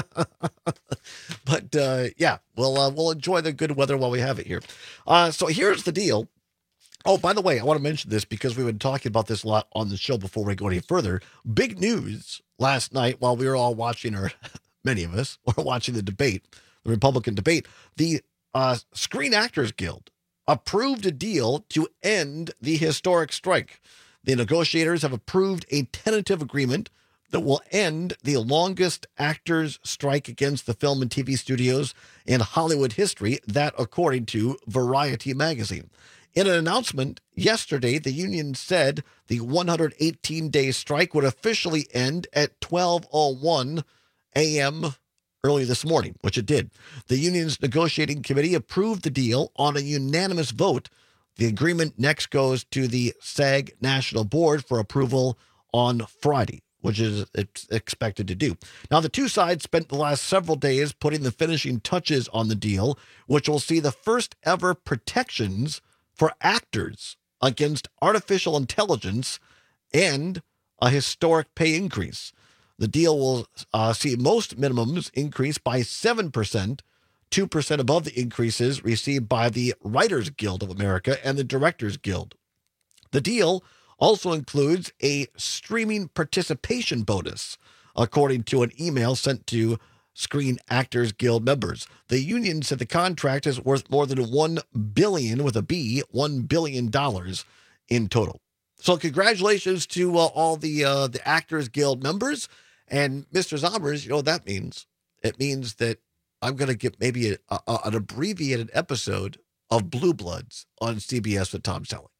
[SPEAKER 11] But, uh, yeah, we'll, uh, we'll enjoy the good weather while we have it here. Uh, so here's the deal. Oh, by the way, I want to mention this because we've been talking about this a lot on the show before we go any further. Big news last night while we were all watching, or many of us were watching the debate, the Republican debate. The uh, Screen Actors Guild approved a deal to end the historic strike. The negotiators have approved a tentative agreement that will end the longest actors' strike against the film and T V studios in Hollywood history, that according to Variety magazine. In an announcement yesterday, the union said the one hundred eighteen day strike would officially end at twelve oh one a.m. early this morning, which it did. The union's negotiating committee approved the deal on a unanimous vote. The agreement next goes to the SAG National Board for approval on Friday, which is it's expected to do. Now, the two sides spent the last several days putting the finishing touches on the deal, which will see the first ever protections for actors against artificial intelligence and a historic pay increase. The deal will uh, see most minimums increase by seven percent, two percent above the increases received by the Writers Guild of America and the Directors Guild. The deal also includes a streaming participation bonus, according to an email sent to Screen Actors Guild members. The union said the contract is worth more than one billion dollars with a B, one billion dollars in total. So congratulations to uh, all the uh, the Actors Guild members. And Mister Zombers, you know what that means? It means that I'm going to get maybe a, a, an abbreviated episode of Blue Bloods on C B S with Tom Selleck.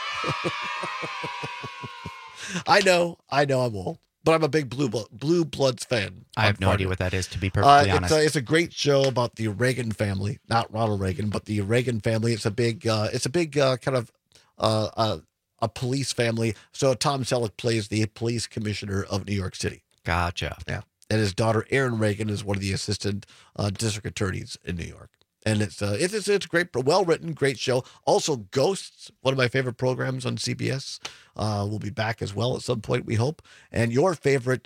[SPEAKER 11] I know, I know I'm old, but I'm a big Blue, Blue Bloods fan.
[SPEAKER 19] I have no idea what that is, to be perfectly
[SPEAKER 11] uh,
[SPEAKER 19] honest.
[SPEAKER 11] It's a, it's a great show about the Reagan family, not Ronald Reagan, but the Reagan family. It's a big, uh, it's a big uh, kind of uh, uh, a police family. So Tom Selleck plays the police commissioner of New York City.
[SPEAKER 19] Gotcha.
[SPEAKER 11] Yeah. And his daughter, Erin Reagan, is one of the assistant uh, district attorneys in New York. And it's, uh, it's, it's, it's great, well-written, great show. Also, Ghosts, one of my favorite programs on C B S, uh, will be back as well at some point, we hope. And your favorite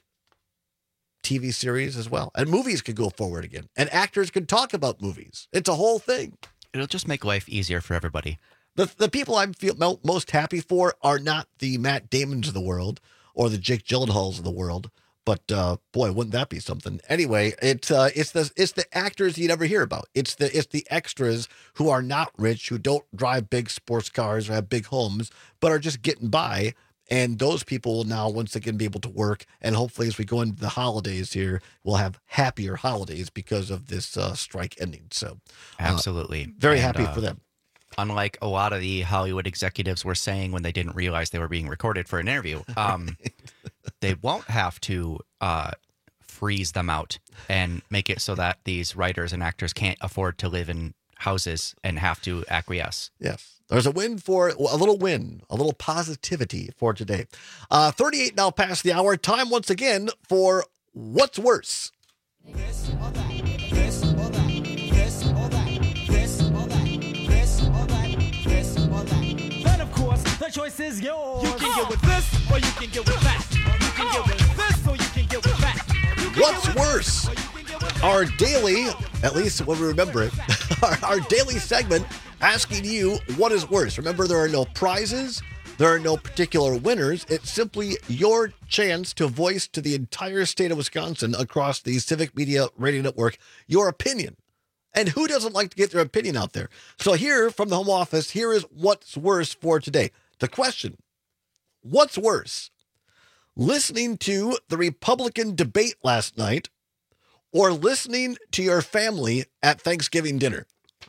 [SPEAKER 11] T V series as well. And movies could go forward again. And actors can talk about movies. It's a whole thing.
[SPEAKER 19] It'll just make life easier for everybody.
[SPEAKER 11] The, the people I'm feel mo- most happy for are not the Matt Damons of the world or the Jake Gyllenhaals of the world. But uh, boy, wouldn't that be something? Anyway, it's uh, it's the it's the actors you never hear about. It's the it's the extras who are not rich, who don't drive big sports cars or have big homes, but are just getting by. And those people will now once again be able to work. And hopefully, as we go into the holidays here, we'll have happier holidays because of this uh, strike ending. So, uh,
[SPEAKER 19] absolutely,
[SPEAKER 11] very
[SPEAKER 19] and,
[SPEAKER 11] happy
[SPEAKER 19] uh,
[SPEAKER 11] for them.
[SPEAKER 19] Unlike a lot of the Hollywood executives were saying when they didn't realize they were being recorded for an interview, um, they won't have to uh, freeze them out and make it so that these writers and actors can't afford to live in houses and have to acquiesce.
[SPEAKER 11] Yes. There's a win for a little win, a little positivity for today. Uh, thirty-eight now past the hour. Time once again for What's Worse?
[SPEAKER 1] This or that, this or that, this or that, this or that, this or that, this or that. Then, of course, the choice is yours. You can get with this or you can get with that. You can get with this or you can get with that.
[SPEAKER 11] What's worse? Our daily, at least when we remember it, our, our daily segment asking you what is worse. Remember, there are no prizes. There are no particular winners. It's simply your chance to voice to the entire state of Wisconsin across the Civic Media Radio Network your opinion. And who doesn't like to get their opinion out there? So here from the home office, here is what's worse for today. The question, what's worse? listening to the Republican debate last night, or listening to your family at Thanksgiving dinner?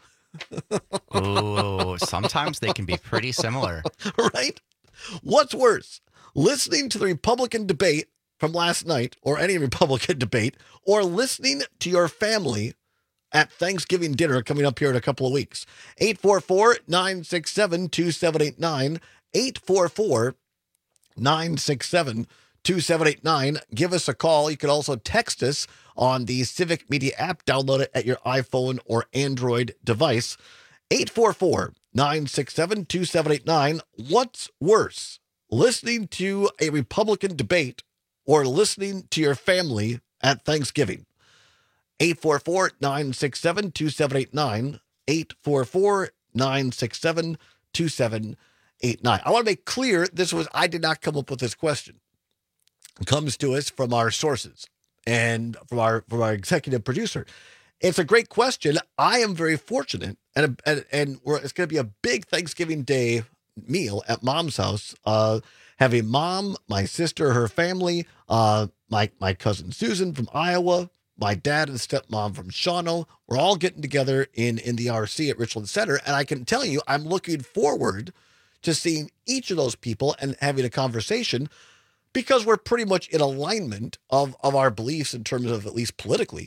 [SPEAKER 19] Oh, sometimes they can be pretty similar.
[SPEAKER 11] Right? What's worse, listening to the Republican debate from last night, or any Republican debate, or listening to your family at Thanksgiving dinner coming up here in a couple of weeks? eight four four, nine six seven, two seven eight nine, eight four four, nine six seven, two seven eight nine. Give us a call. You can also text us on the Civic Media app. Download it at your iPhone or Android device. eight four four, nine six seven, two seven eight nine. What's worse, listening to a Republican debate or listening to your family at Thanksgiving? eight four four, nine six seven, two seven eight nine. eight four four, nine six seven, two seven eight nine. I want to make clear, this was, I did not come up with this question. It comes to us from our sources and from our from our executive producer. It's a great question. I am very fortunate, and and, and we're, it's going to be a big Thanksgiving Day meal at Mom's house. Uh, having Mom, my sister, her family, uh, my my cousin Susan from Iowa, my dad and stepmom from Shawano. We're all getting together in in the R C at Richland Center, and I can tell you, I'm looking forward to seeing each of those people and having a conversation, because we're pretty much in alignment of, of our beliefs in terms of, at least politically.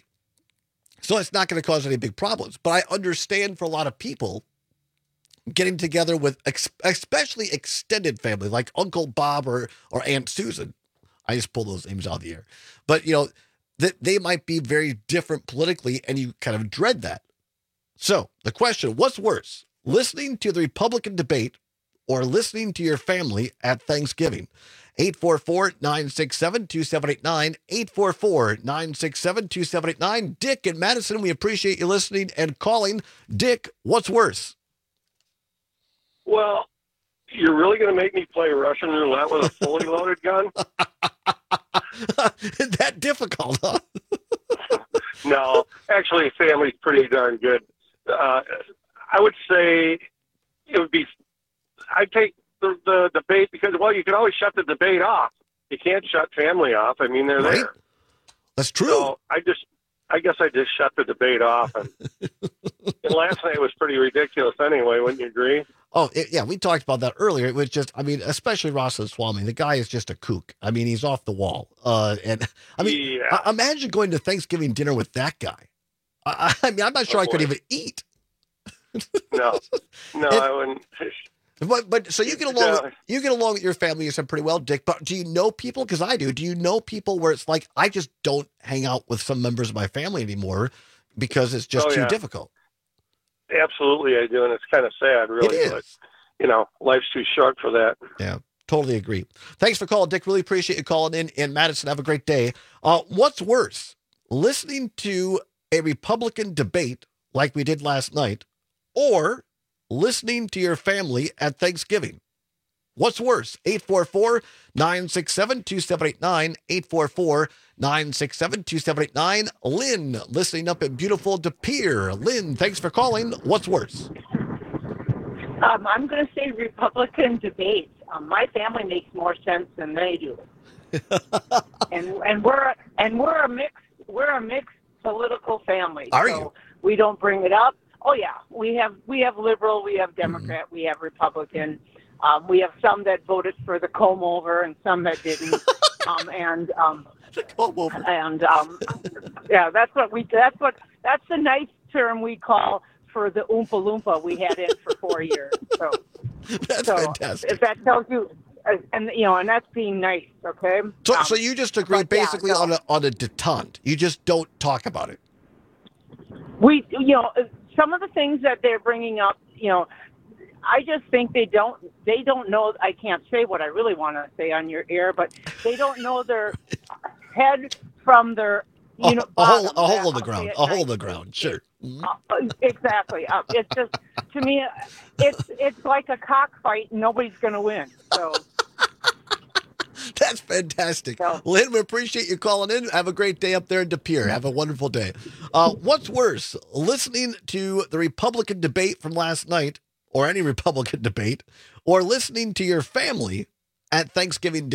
[SPEAKER 11] So it's not going to cause any big problems. But I understand for a lot of people, getting together with ex- especially extended family, like Uncle Bob or, or Aunt Susan. I just pull those names out of the air. But, you know, that they might be very different politically, and you kind of dread that. So the question, what's worse, listening to the Republican debate or listening to your family at Thanksgiving? eight four four, nine six seven, two seven eight nine, eight four four, nine six seven, two seven eight nine. Dick in Madison, we appreciate you listening and calling. Dick, what's worse?
[SPEAKER 3] Well, you're really going to make me play Russian roulette with a fully loaded gun?
[SPEAKER 11] That difficult, huh?
[SPEAKER 3] No, actually, family's pretty darn good. Uh, I would say it would be, I'd take the, the debate because, well, you can always shut the debate off. You can't shut family off. I mean, they're
[SPEAKER 11] right.
[SPEAKER 3] there.
[SPEAKER 11] That's true.
[SPEAKER 3] So I just, I guess I just shut the debate off. And, and last night was pretty ridiculous anyway, wouldn't you agree?
[SPEAKER 11] Oh, it, yeah, we talked about that earlier. It was just, I mean, especially Rasa Swamy. The guy is just a kook. I mean, he's off the wall. Uh, and I mean,
[SPEAKER 3] yeah.
[SPEAKER 11] I, imagine going to Thanksgiving dinner with that guy. I, I mean, I'm not sure
[SPEAKER 3] oh,
[SPEAKER 11] I could
[SPEAKER 3] boy.
[SPEAKER 11] even eat.
[SPEAKER 3] No, no,
[SPEAKER 11] and,
[SPEAKER 3] I wouldn't.
[SPEAKER 11] But but so you get along
[SPEAKER 3] No.
[SPEAKER 11] with, you get along with your family, you said, pretty well, Dick. But do you know people? Because I do. Do you know people where it's like, I just don't hang out with some members of my family anymore because it's just
[SPEAKER 3] Oh,
[SPEAKER 11] too
[SPEAKER 3] yeah.
[SPEAKER 11] difficult?
[SPEAKER 3] Absolutely, I do, and it's kind of sad, really.
[SPEAKER 11] It is.
[SPEAKER 3] But, you know, life's too short for that.
[SPEAKER 11] Yeah, totally agree. Thanks for calling, Dick. Really appreciate you calling in. In Madison, have a great day. Uh, what's worse, listening to a Republican debate like we did last night, or listening to your family at Thanksgiving? What's worse? eight four four, nine six seven, two seven eight nine, eight four four, nine six seven, two seven eight nine. Lynn, listening up in beautiful De Pere. Lynn, thanks for calling. What's worse?
[SPEAKER 4] Um, I'm going to say Republican debates. Um, my family makes more sense than they do, and and we're and we're a mixed we're a mixed political family.
[SPEAKER 11] Are
[SPEAKER 4] so
[SPEAKER 11] you?
[SPEAKER 4] We don't bring it up. Oh yeah, we have we have liberal, we have Democrat, mm-hmm. we have Republican. Um, we have some that voted for the comb over and some that didn't. um, and um, and um, yeah, that's what we that's what that's the nice term we call for the Oompa Loompa we had in for four years. So
[SPEAKER 11] that's
[SPEAKER 4] so
[SPEAKER 11] fantastic.
[SPEAKER 4] If that tells you, uh, and you know, and that's being nice, okay?
[SPEAKER 11] So,
[SPEAKER 4] um,
[SPEAKER 11] so you just agree
[SPEAKER 4] but, yeah,
[SPEAKER 11] basically
[SPEAKER 4] so-
[SPEAKER 11] on a on a detente. You just don't talk about it.
[SPEAKER 4] We, you know, some of the things that they're bringing up, you know, I just think they don't, they don't know, I can't say what I really want to say on your air, but they don't know their head from their, you
[SPEAKER 11] Oh,
[SPEAKER 4] know,
[SPEAKER 11] a hole,
[SPEAKER 4] bottom.
[SPEAKER 11] a hole
[SPEAKER 4] I'll
[SPEAKER 11] in the
[SPEAKER 4] say
[SPEAKER 11] ground,
[SPEAKER 4] it
[SPEAKER 11] a hole in the
[SPEAKER 4] nicely.
[SPEAKER 11] ground. Sure. Mhm.
[SPEAKER 4] Uh, exactly. Uh, it's just, to me, it's, it's like a cockfight and nobody's going to win. So.
[SPEAKER 11] That's fantastic. Lynn, we appreciate you calling in. Have a great day up there in De Pere. Have a wonderful day. Uh, what's worse, listening to the Republican debate from last night, or any Republican debate, or listening to your family at Thanksgiving dinner?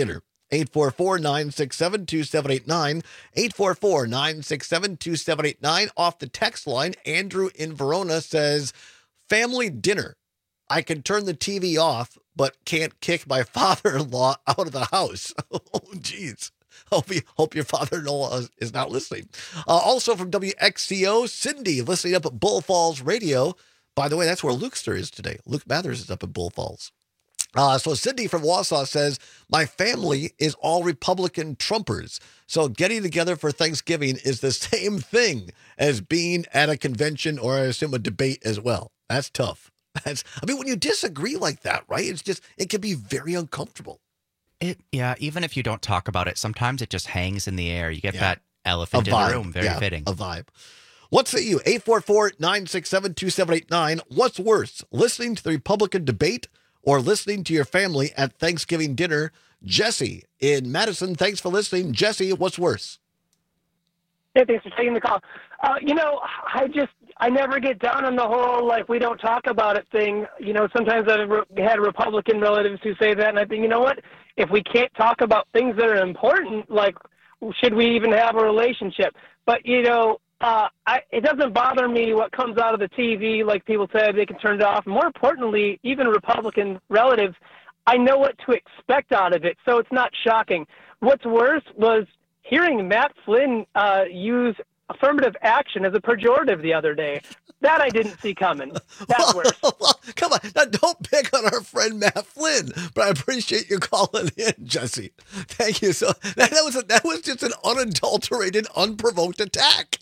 [SPEAKER 11] eight four four, nine six seven, two seven eight nine, eight four four, nine six seven, two seven eight nine. Off the text line, Andrew in Verona says, family dinner. I can turn the T V off, but can't kick my father-in-law out of the house. Oh, geez. Hope, you, hope your father-in-law is not listening. Uh, also from W X C O, Cindy, listening up at Bull Falls Radio. By the way, that's where Lukester is today. Luke Mathers is up at Bull Falls. Uh, so Cindy from Wausau says, my family is all Republican Trumpers. So getting together for Thanksgiving is the same thing as being at a convention or I assume a debate as well. That's tough. That's, I mean, when you disagree like that, right? It's just, it can be very uncomfortable.
[SPEAKER 19] It, yeah, even if you don't talk about it, sometimes it just hangs in the air. You get
[SPEAKER 11] Yeah.
[SPEAKER 19] that elephant in the room. Very
[SPEAKER 11] Yeah,
[SPEAKER 19] fitting.
[SPEAKER 11] A vibe. What's at you? eight four four, nine six seven, two seven eight nine. What's worse, listening to the Republican debate or listening to your family at Thanksgiving dinner? Jesse in Madison, thanks for listening. Jesse, what's worse?
[SPEAKER 5] Hey, thanks for taking the call. Uh, you know, I just, I never get down on the whole, like, we don't talk about it thing. You know, sometimes I've re- had Republican relatives who say that, and I think, you know what? If we can't talk about things that are important, like, should we even have a relationship? But, you know, uh, I, it doesn't bother me what comes out of the T V. Like people said, they can turn it off. More importantly, even Republican relatives, I know what to expect out of it, so it's not shocking. What's worse was hearing Matt Flynn uh, use affirmative action as a pejorative the other day. That I didn't see coming. That's worse.
[SPEAKER 11] Come on. Now, don't pick on our friend Matt Flynn, but I appreciate you calling in, Jesse. Thank you. So that, that was a, that was just an unadulterated, unprovoked attack.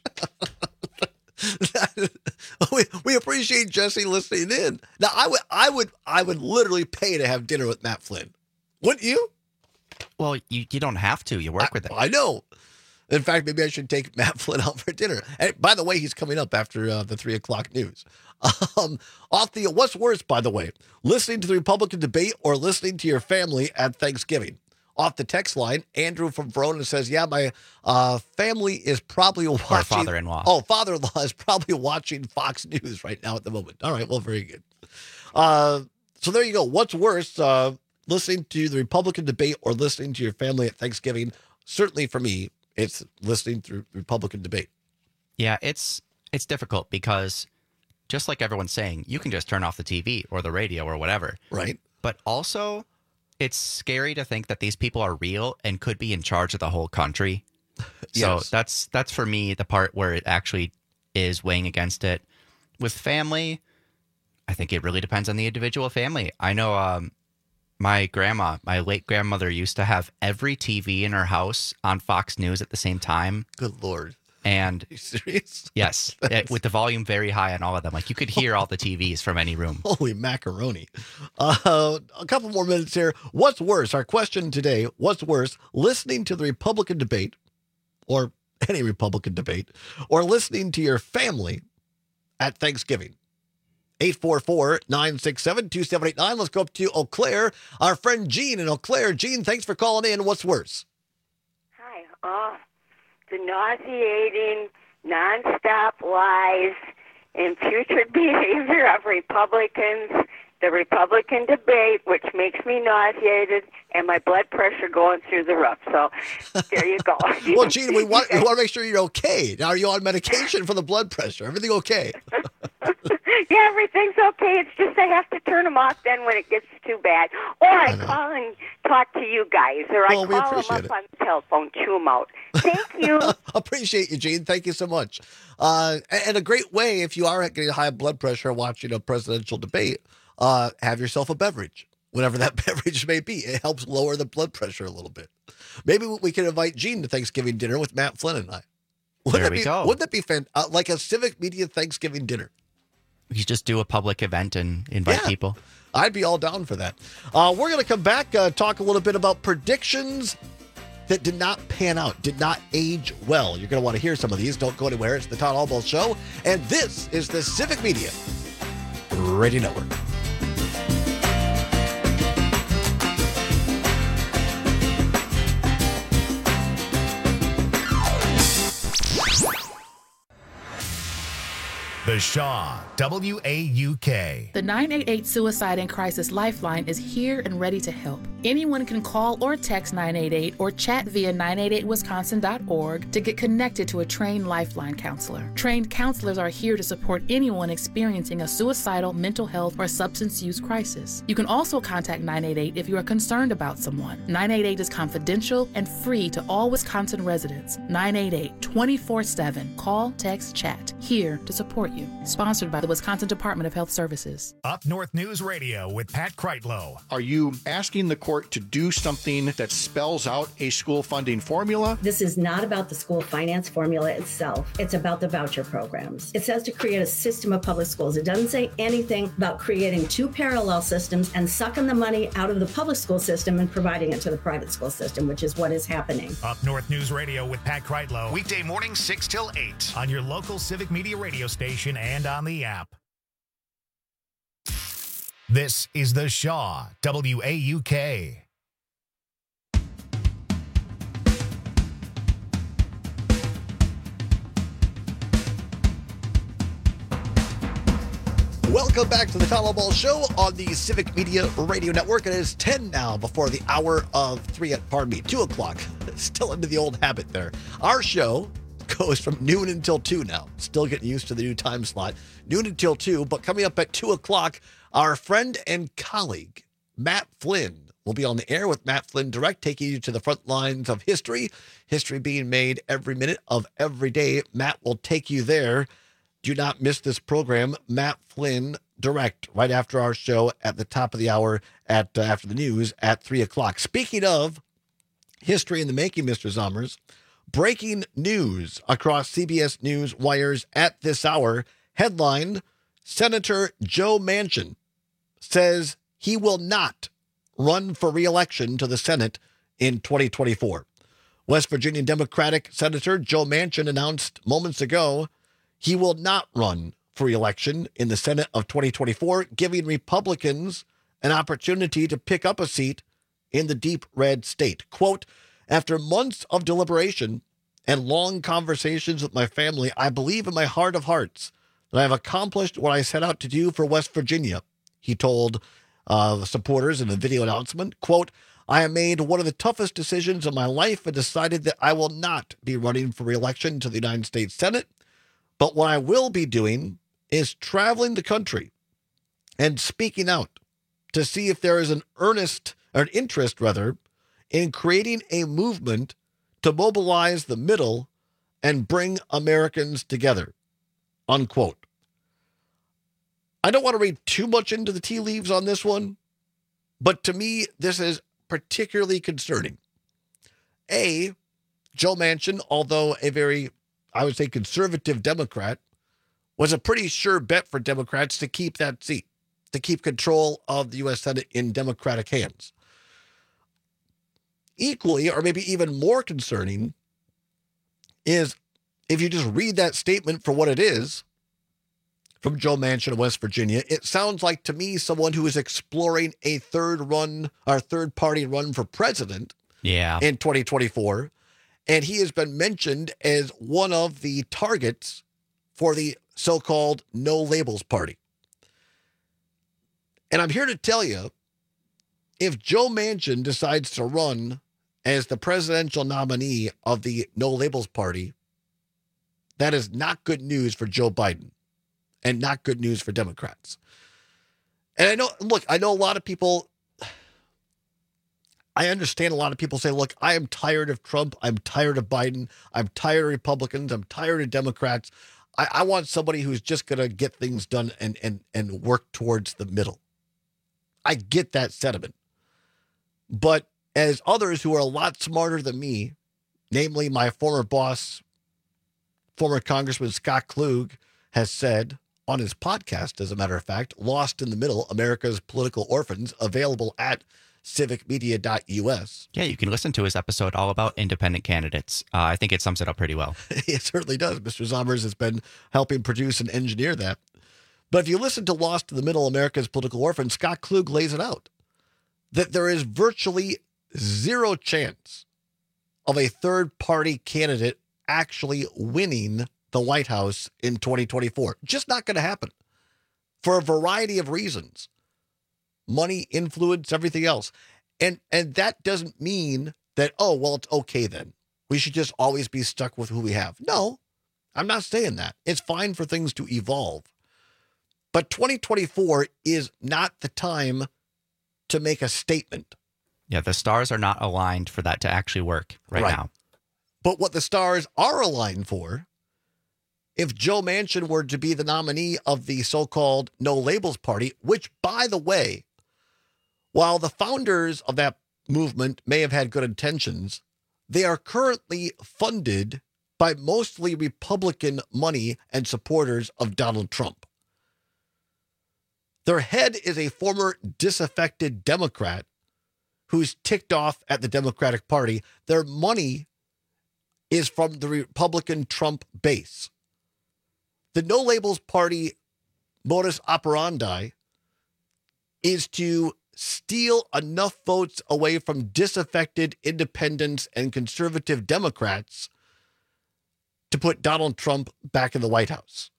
[SPEAKER 11] we, we appreciate Jesse listening in. Now, I would I would I would literally pay to have dinner with Matt Flynn. Wouldn't you?
[SPEAKER 19] Well, you, you don't have to. You work
[SPEAKER 11] I,
[SPEAKER 19] with it.
[SPEAKER 11] I know. In fact, maybe I should take Matt Flynn out for dinner. And by the way, he's coming up after uh, the three o'clock news. Um, off the what's worse, by the way, listening to the Republican debate or listening to your family at Thanksgiving. Off the text line, Andrew from Verona says, yeah, my uh, family is probably watching.
[SPEAKER 19] Or father-in-law.
[SPEAKER 11] Oh, father-in-law is probably watching Fox News right now at the moment. All right, well, very good. Uh, so there you go. What's worse, uh, listening to the Republican debate or listening to your family at Thanksgiving? Certainly for me, it's listening through Republican debate.
[SPEAKER 19] Yeah, it's it's difficult because just like everyone's saying, you can just turn off the T V or the radio or whatever.
[SPEAKER 11] Right.
[SPEAKER 19] But also, it's scary to think that these people are real and could be in charge of the whole country. So
[SPEAKER 11] Yes.
[SPEAKER 19] that's that's for me the part where it actually is weighing against it. With family, I think it really depends on the individual family. I know um, my grandma, my late grandmother, used to have every T V in her house on Fox News at the same time.
[SPEAKER 11] Good Lord.
[SPEAKER 19] And
[SPEAKER 11] Are you serious?
[SPEAKER 19] yes, it, with the volume very high on all of them. Like you could hear all the T Vs from any room.
[SPEAKER 11] Holy macaroni. Uh, a couple more minutes here. What's worse? Our question today, what's worse, listening to the Republican debate or any Republican debate or listening to your family at Thanksgiving? eight four four, nine six seven, two seven eight nine. Let's go up to Eau Claire. Our friend Jean in Eau Claire. Jean, thanks for calling in. What's worse?
[SPEAKER 6] Hi. Oh, the nauseating, nonstop lies and putrid behavior of Republicans, the Republican debate, which makes me nauseated, and my blood pressure going through the roof. So there you go.
[SPEAKER 11] Well, Jean, we want, we want to make sure you're okay. Now, are you on medication for the blood pressure? Everything okay?
[SPEAKER 6] Yeah, everything's okay. It's just I have to turn them off then when it gets too bad. Or I, I call and talk to you guys, or
[SPEAKER 11] well,
[SPEAKER 6] I call them up
[SPEAKER 11] it.
[SPEAKER 6] on the telephone, chew them out. Thank you.
[SPEAKER 11] Appreciate you, Gene. Thank you so much. Uh, and a great way, if you are getting high blood pressure watching a presidential debate, uh, have yourself a beverage, whatever that beverage may be. It helps lower the blood pressure a little bit. Maybe we can invite Gene to Thanksgiving dinner with Matt Flynn and I. Wouldn't
[SPEAKER 19] there
[SPEAKER 11] that
[SPEAKER 19] we
[SPEAKER 11] be,
[SPEAKER 19] go.
[SPEAKER 11] Wouldn't that be fan- uh, like a Civic Media Thanksgiving dinner?
[SPEAKER 19] You just do a public event and invite
[SPEAKER 11] Yeah.
[SPEAKER 19] people.
[SPEAKER 11] I'd be all down for that. Uh, we're going to come back, uh, talk a little bit about predictions that did not pan out, did not age well. You're going to want to hear some of these. Don't go anywhere. It's the Todd Albaugh Show, and this is the Civic Media Radio Network.
[SPEAKER 7] The Shaw, W A U K.
[SPEAKER 8] The nine eight eight Suicide and Crisis Lifeline is here and ready to help. Anyone can call or text nine eight eight or chat via nine eight eight wisconsin dot org to get connected to a trained Lifeline counselor. Trained counselors are here to support anyone experiencing a suicidal, mental health, or substance use crisis. You can also contact nine eight eight if you are concerned about someone. nine eight eight is confidential and free to all Wisconsin residents. nine eight eight, twenty-four seven. Call, text, chat. Here to support you. Sponsored by the Wisconsin Department of Health Services.
[SPEAKER 7] Up North News Radio with Pat Kreitlow.
[SPEAKER 9] Are you asking the court to do something that spells out a school funding formula?
[SPEAKER 12] This is not about the school finance formula itself. It's about the voucher programs. It says to create a system of public schools. It doesn't say anything about creating two parallel systems and sucking the money out of the public school system and providing it to the private school system, which is what is happening.
[SPEAKER 7] Up North News Radio with Pat Kreitlow. Weekday mornings six till eight on your local Civic Media radio station and on the app. This is The Shaw, W A U K.
[SPEAKER 11] Welcome back to the Tyler Ball Show on the Civic Media Radio Network. It is ten now before the hour of three, pardon me, two o'clock. Still into the old habit there. Our show goes from noon until two now. Still getting used to the new time slot. Noon until two, but coming up at two o'clock, our friend and colleague, Matt Flynn, will be on the air with Matt Flynn Direct, taking you to the front lines of history. History being made every minute of every day. Matt will take you there. Do not miss this program, Matt Flynn Direct, right after our show at the top of the hour at uh, after the news at three o'clock. Speaking of history in the making, Mister Zommers, breaking news across C B S News wires at this hour. Headline, Senator Joe Manchin says he will not run for re-election to the Senate in twenty twenty-four. West Virginia Democratic Senator Joe Manchin announced moments ago he will not run for re-election in the Senate of twenty twenty-four, giving Republicans an opportunity to pick up a seat in the deep red state. Quote, after months of deliberation and long conversations with my family, I believe in my heart of hearts that I have accomplished what I set out to do for West Virginia, he told uh, supporters in a video announcement. Quote, I have made one of the toughest decisions of my life and decided that I will not be running for re-election to the United States Senate. But what I will be doing is traveling the country and speaking out to see if there is an earnest, or an interest rather, in creating a movement to mobilize the middle and bring Americans together, unquote. I don't want to read too much into the tea leaves on this one, but to me, this is particularly concerning. A, Joe Manchin, although a very, I would say, conservative Democrat, was a pretty sure bet for Democrats to keep that seat, to keep control of the U S Senate in Democratic hands. Equally, or maybe even more concerning, is if you just read that statement for what it is from Joe Manchin of West Virginia, it sounds like to me someone who is exploring a third run, or third party run for president
[SPEAKER 19] yeah.
[SPEAKER 11] in twenty twenty-four. And he has been mentioned as one of the targets for the so-called No Labels Party. And I'm here to tell you, if Joe Manchin decides to run as the presidential nominee of the No Labels Party, that is not good news for Joe Biden and not good news for Democrats. And I know, look, I know a lot of people, I understand a lot of people say, look, I am tired of Trump. I'm tired of Biden. I'm tired of Republicans. I'm tired of Democrats. I, I want somebody who's just going to get things done and, and, and work towards the middle. I get that sentiment. But as others who are a lot smarter than me, namely my former boss, former Congressman Scott Klug, has said on his podcast, as a matter of fact, Lost in the Middle, America's Political Orphans, available at civic media dot U S.
[SPEAKER 19] Yeah, you can listen to his episode all about independent candidates. Uh, I think it sums it up pretty well.
[SPEAKER 11] It certainly does. Mister Zommers has been helping produce and engineer that. But if you listen to Lost in the Middle, America's Political Orphans, Scott Klug lays it out that there is virtually zero chance of a third-party candidate actually winning the White House in twenty twenty-four. Just not going to happen for a variety of reasons. Money, influence, everything else. And and that doesn't mean that, oh, well, it's okay then. We should just always be stuck with who we have. No, I'm not saying that. It's fine for things to evolve. But twenty twenty-four is not the time to make a statement.
[SPEAKER 19] Yeah, the stars are not aligned for that to actually work right,
[SPEAKER 11] Right.
[SPEAKER 19] now.
[SPEAKER 11] But what the stars are aligned for, if Joe Manchin were to be the nominee of the so-called No Labels Party, which, by the way, while the founders of that movement may have had good intentions, they are currently funded by mostly Republican money and supporters of Donald Trump. Their head is a former disaffected Democrat who's ticked off at the Democratic Party. Their money is from the Republican Trump base. The No Labels Party modus operandi is to steal enough votes away from disaffected independents and conservative Democrats to put Donald Trump back in the White House.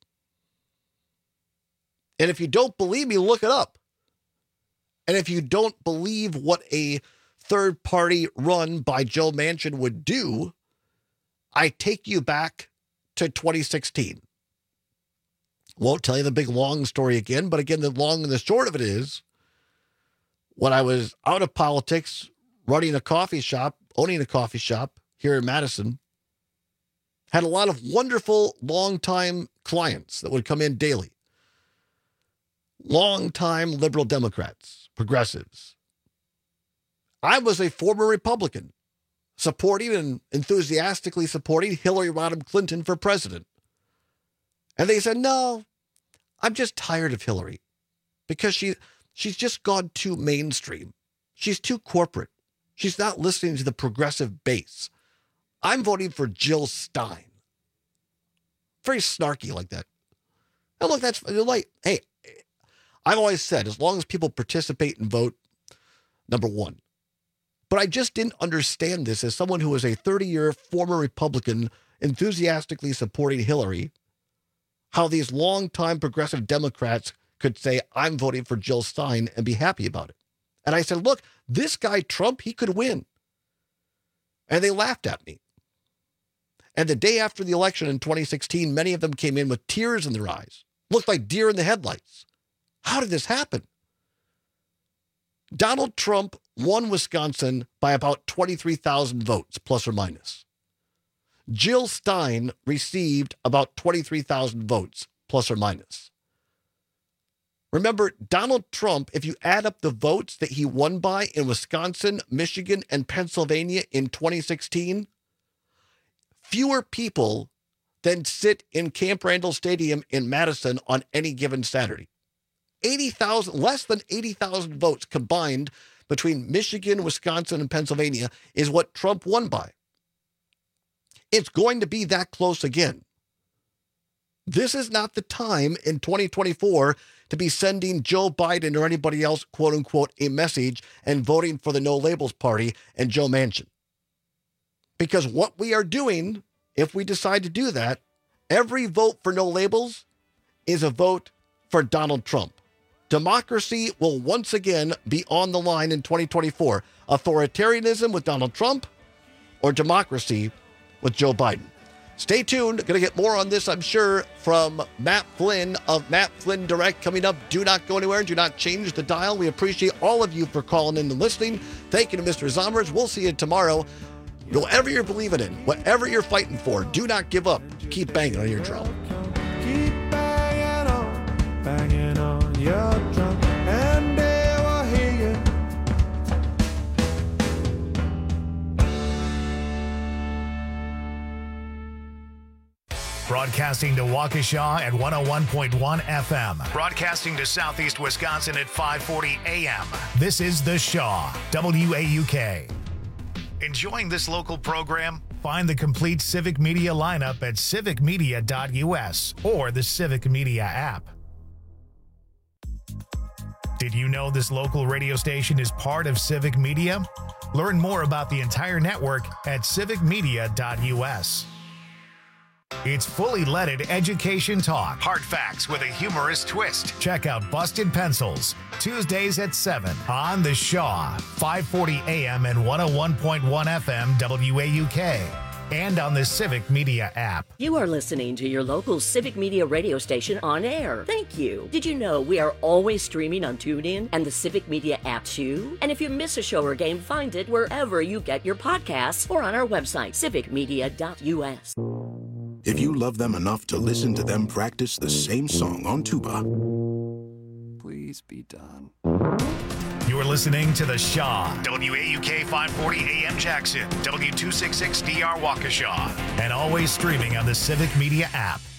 [SPEAKER 11] And if you don't believe me, look it up. And if you don't believe what a third party run by Joe Manchin would do, I take you back to twenty sixteen. Won't tell you the big long story again, but again, the long and the short of it is, when I was out of politics, running a coffee shop, owning a coffee shop here in Madison, had a lot of wonderful long-time clients that would come in daily. Long-time liberal Democrats, progressives. I was a former Republican, supporting and enthusiastically supporting Hillary Rodham Clinton for president. And they said, no, I'm just tired of Hillary because she she's just gone too mainstream. She's too corporate. She's not listening to the progressive base. I'm voting for Jill Stein. Very snarky like that. And look, that's like, hey, I've always said, as long as people participate and vote, number one. But I just didn't understand this as someone who was a thirty-year former Republican enthusiastically supporting Hillary, how these longtime progressive Democrats could say, I'm voting for Jill Stein and be happy about it. And I said, look, this guy Trump, he could win. And they laughed at me. And the day after the election in twenty sixteen, many of them came in with tears in their eyes, looked like deer in the headlights. How did this happen? Donald Trump won Wisconsin by about twenty-three thousand votes, plus or minus. Jill Stein received about twenty-three thousand votes, plus or minus. Remember, Donald Trump, if you add up the votes that he won by in Wisconsin, Michigan, and Pennsylvania in twenty sixteen, fewer people than sit in Camp Randall Stadium in Madison on any given Saturday. eighty thousand, less than eighty thousand votes combined between Michigan, Wisconsin, and Pennsylvania is what Trump won by. It's going to be that close again. This is not the time in twenty twenty-four to be sending Joe Biden or anybody else, quote unquote, a message and voting for the No Labels Party and Joe Manchin. Because what we are doing, if we decide to do that, every vote for No Labels is a vote for Donald Trump. Democracy will once again be on the line in twenty twenty-four. Authoritarianism with Donald Trump or democracy with Joe Biden. Stay tuned. Going to get more on this, I'm sure, from Matt Flynn of Matt Flynn Direct coming up. Do not go anywhere. Do not change the dial. We appreciate all of you for calling in and listening. Thank you to Mister Zommers. We'll see you tomorrow. Whatever you're believing in, whatever you're fighting for, do not give up. Keep banging on your drum.
[SPEAKER 1] Keep banging on, banging on your drum, and they will hear you.
[SPEAKER 7] Broadcasting to Waukesha at one oh one point one F M. Broadcasting to Southeast Wisconsin at five forty A M. This is The Shaw, W A U K. Enjoying this local program? Find the complete Civic Media lineup at civic media dot U S or the Civic Media app. Did you know this local radio station is part of Civic Media? Learn more about the entire network at civic media dot U S. It's fully leaded education talk. Hard facts with a humorous twist. Check out Busted Pencils, Tuesdays at seven on The Shaw, five forty A M and one oh one point one F M W A U K. And on the Civic Media app.
[SPEAKER 10] You are listening to your local Civic Media radio station on air. Thank you. Did you know we are always streaming on TuneIn and the Civic Media app too? And if you miss a show or game, find it wherever you get your podcasts or on our website, civic media dot U S.
[SPEAKER 25] If you love them enough to listen to them practice the same song on tuba,
[SPEAKER 14] please be done.
[SPEAKER 7] You're listening to The Shaw, W A U K five forty A M Jackson, W two sixty-six D R Waukesha, and always streaming on the Civic Media app.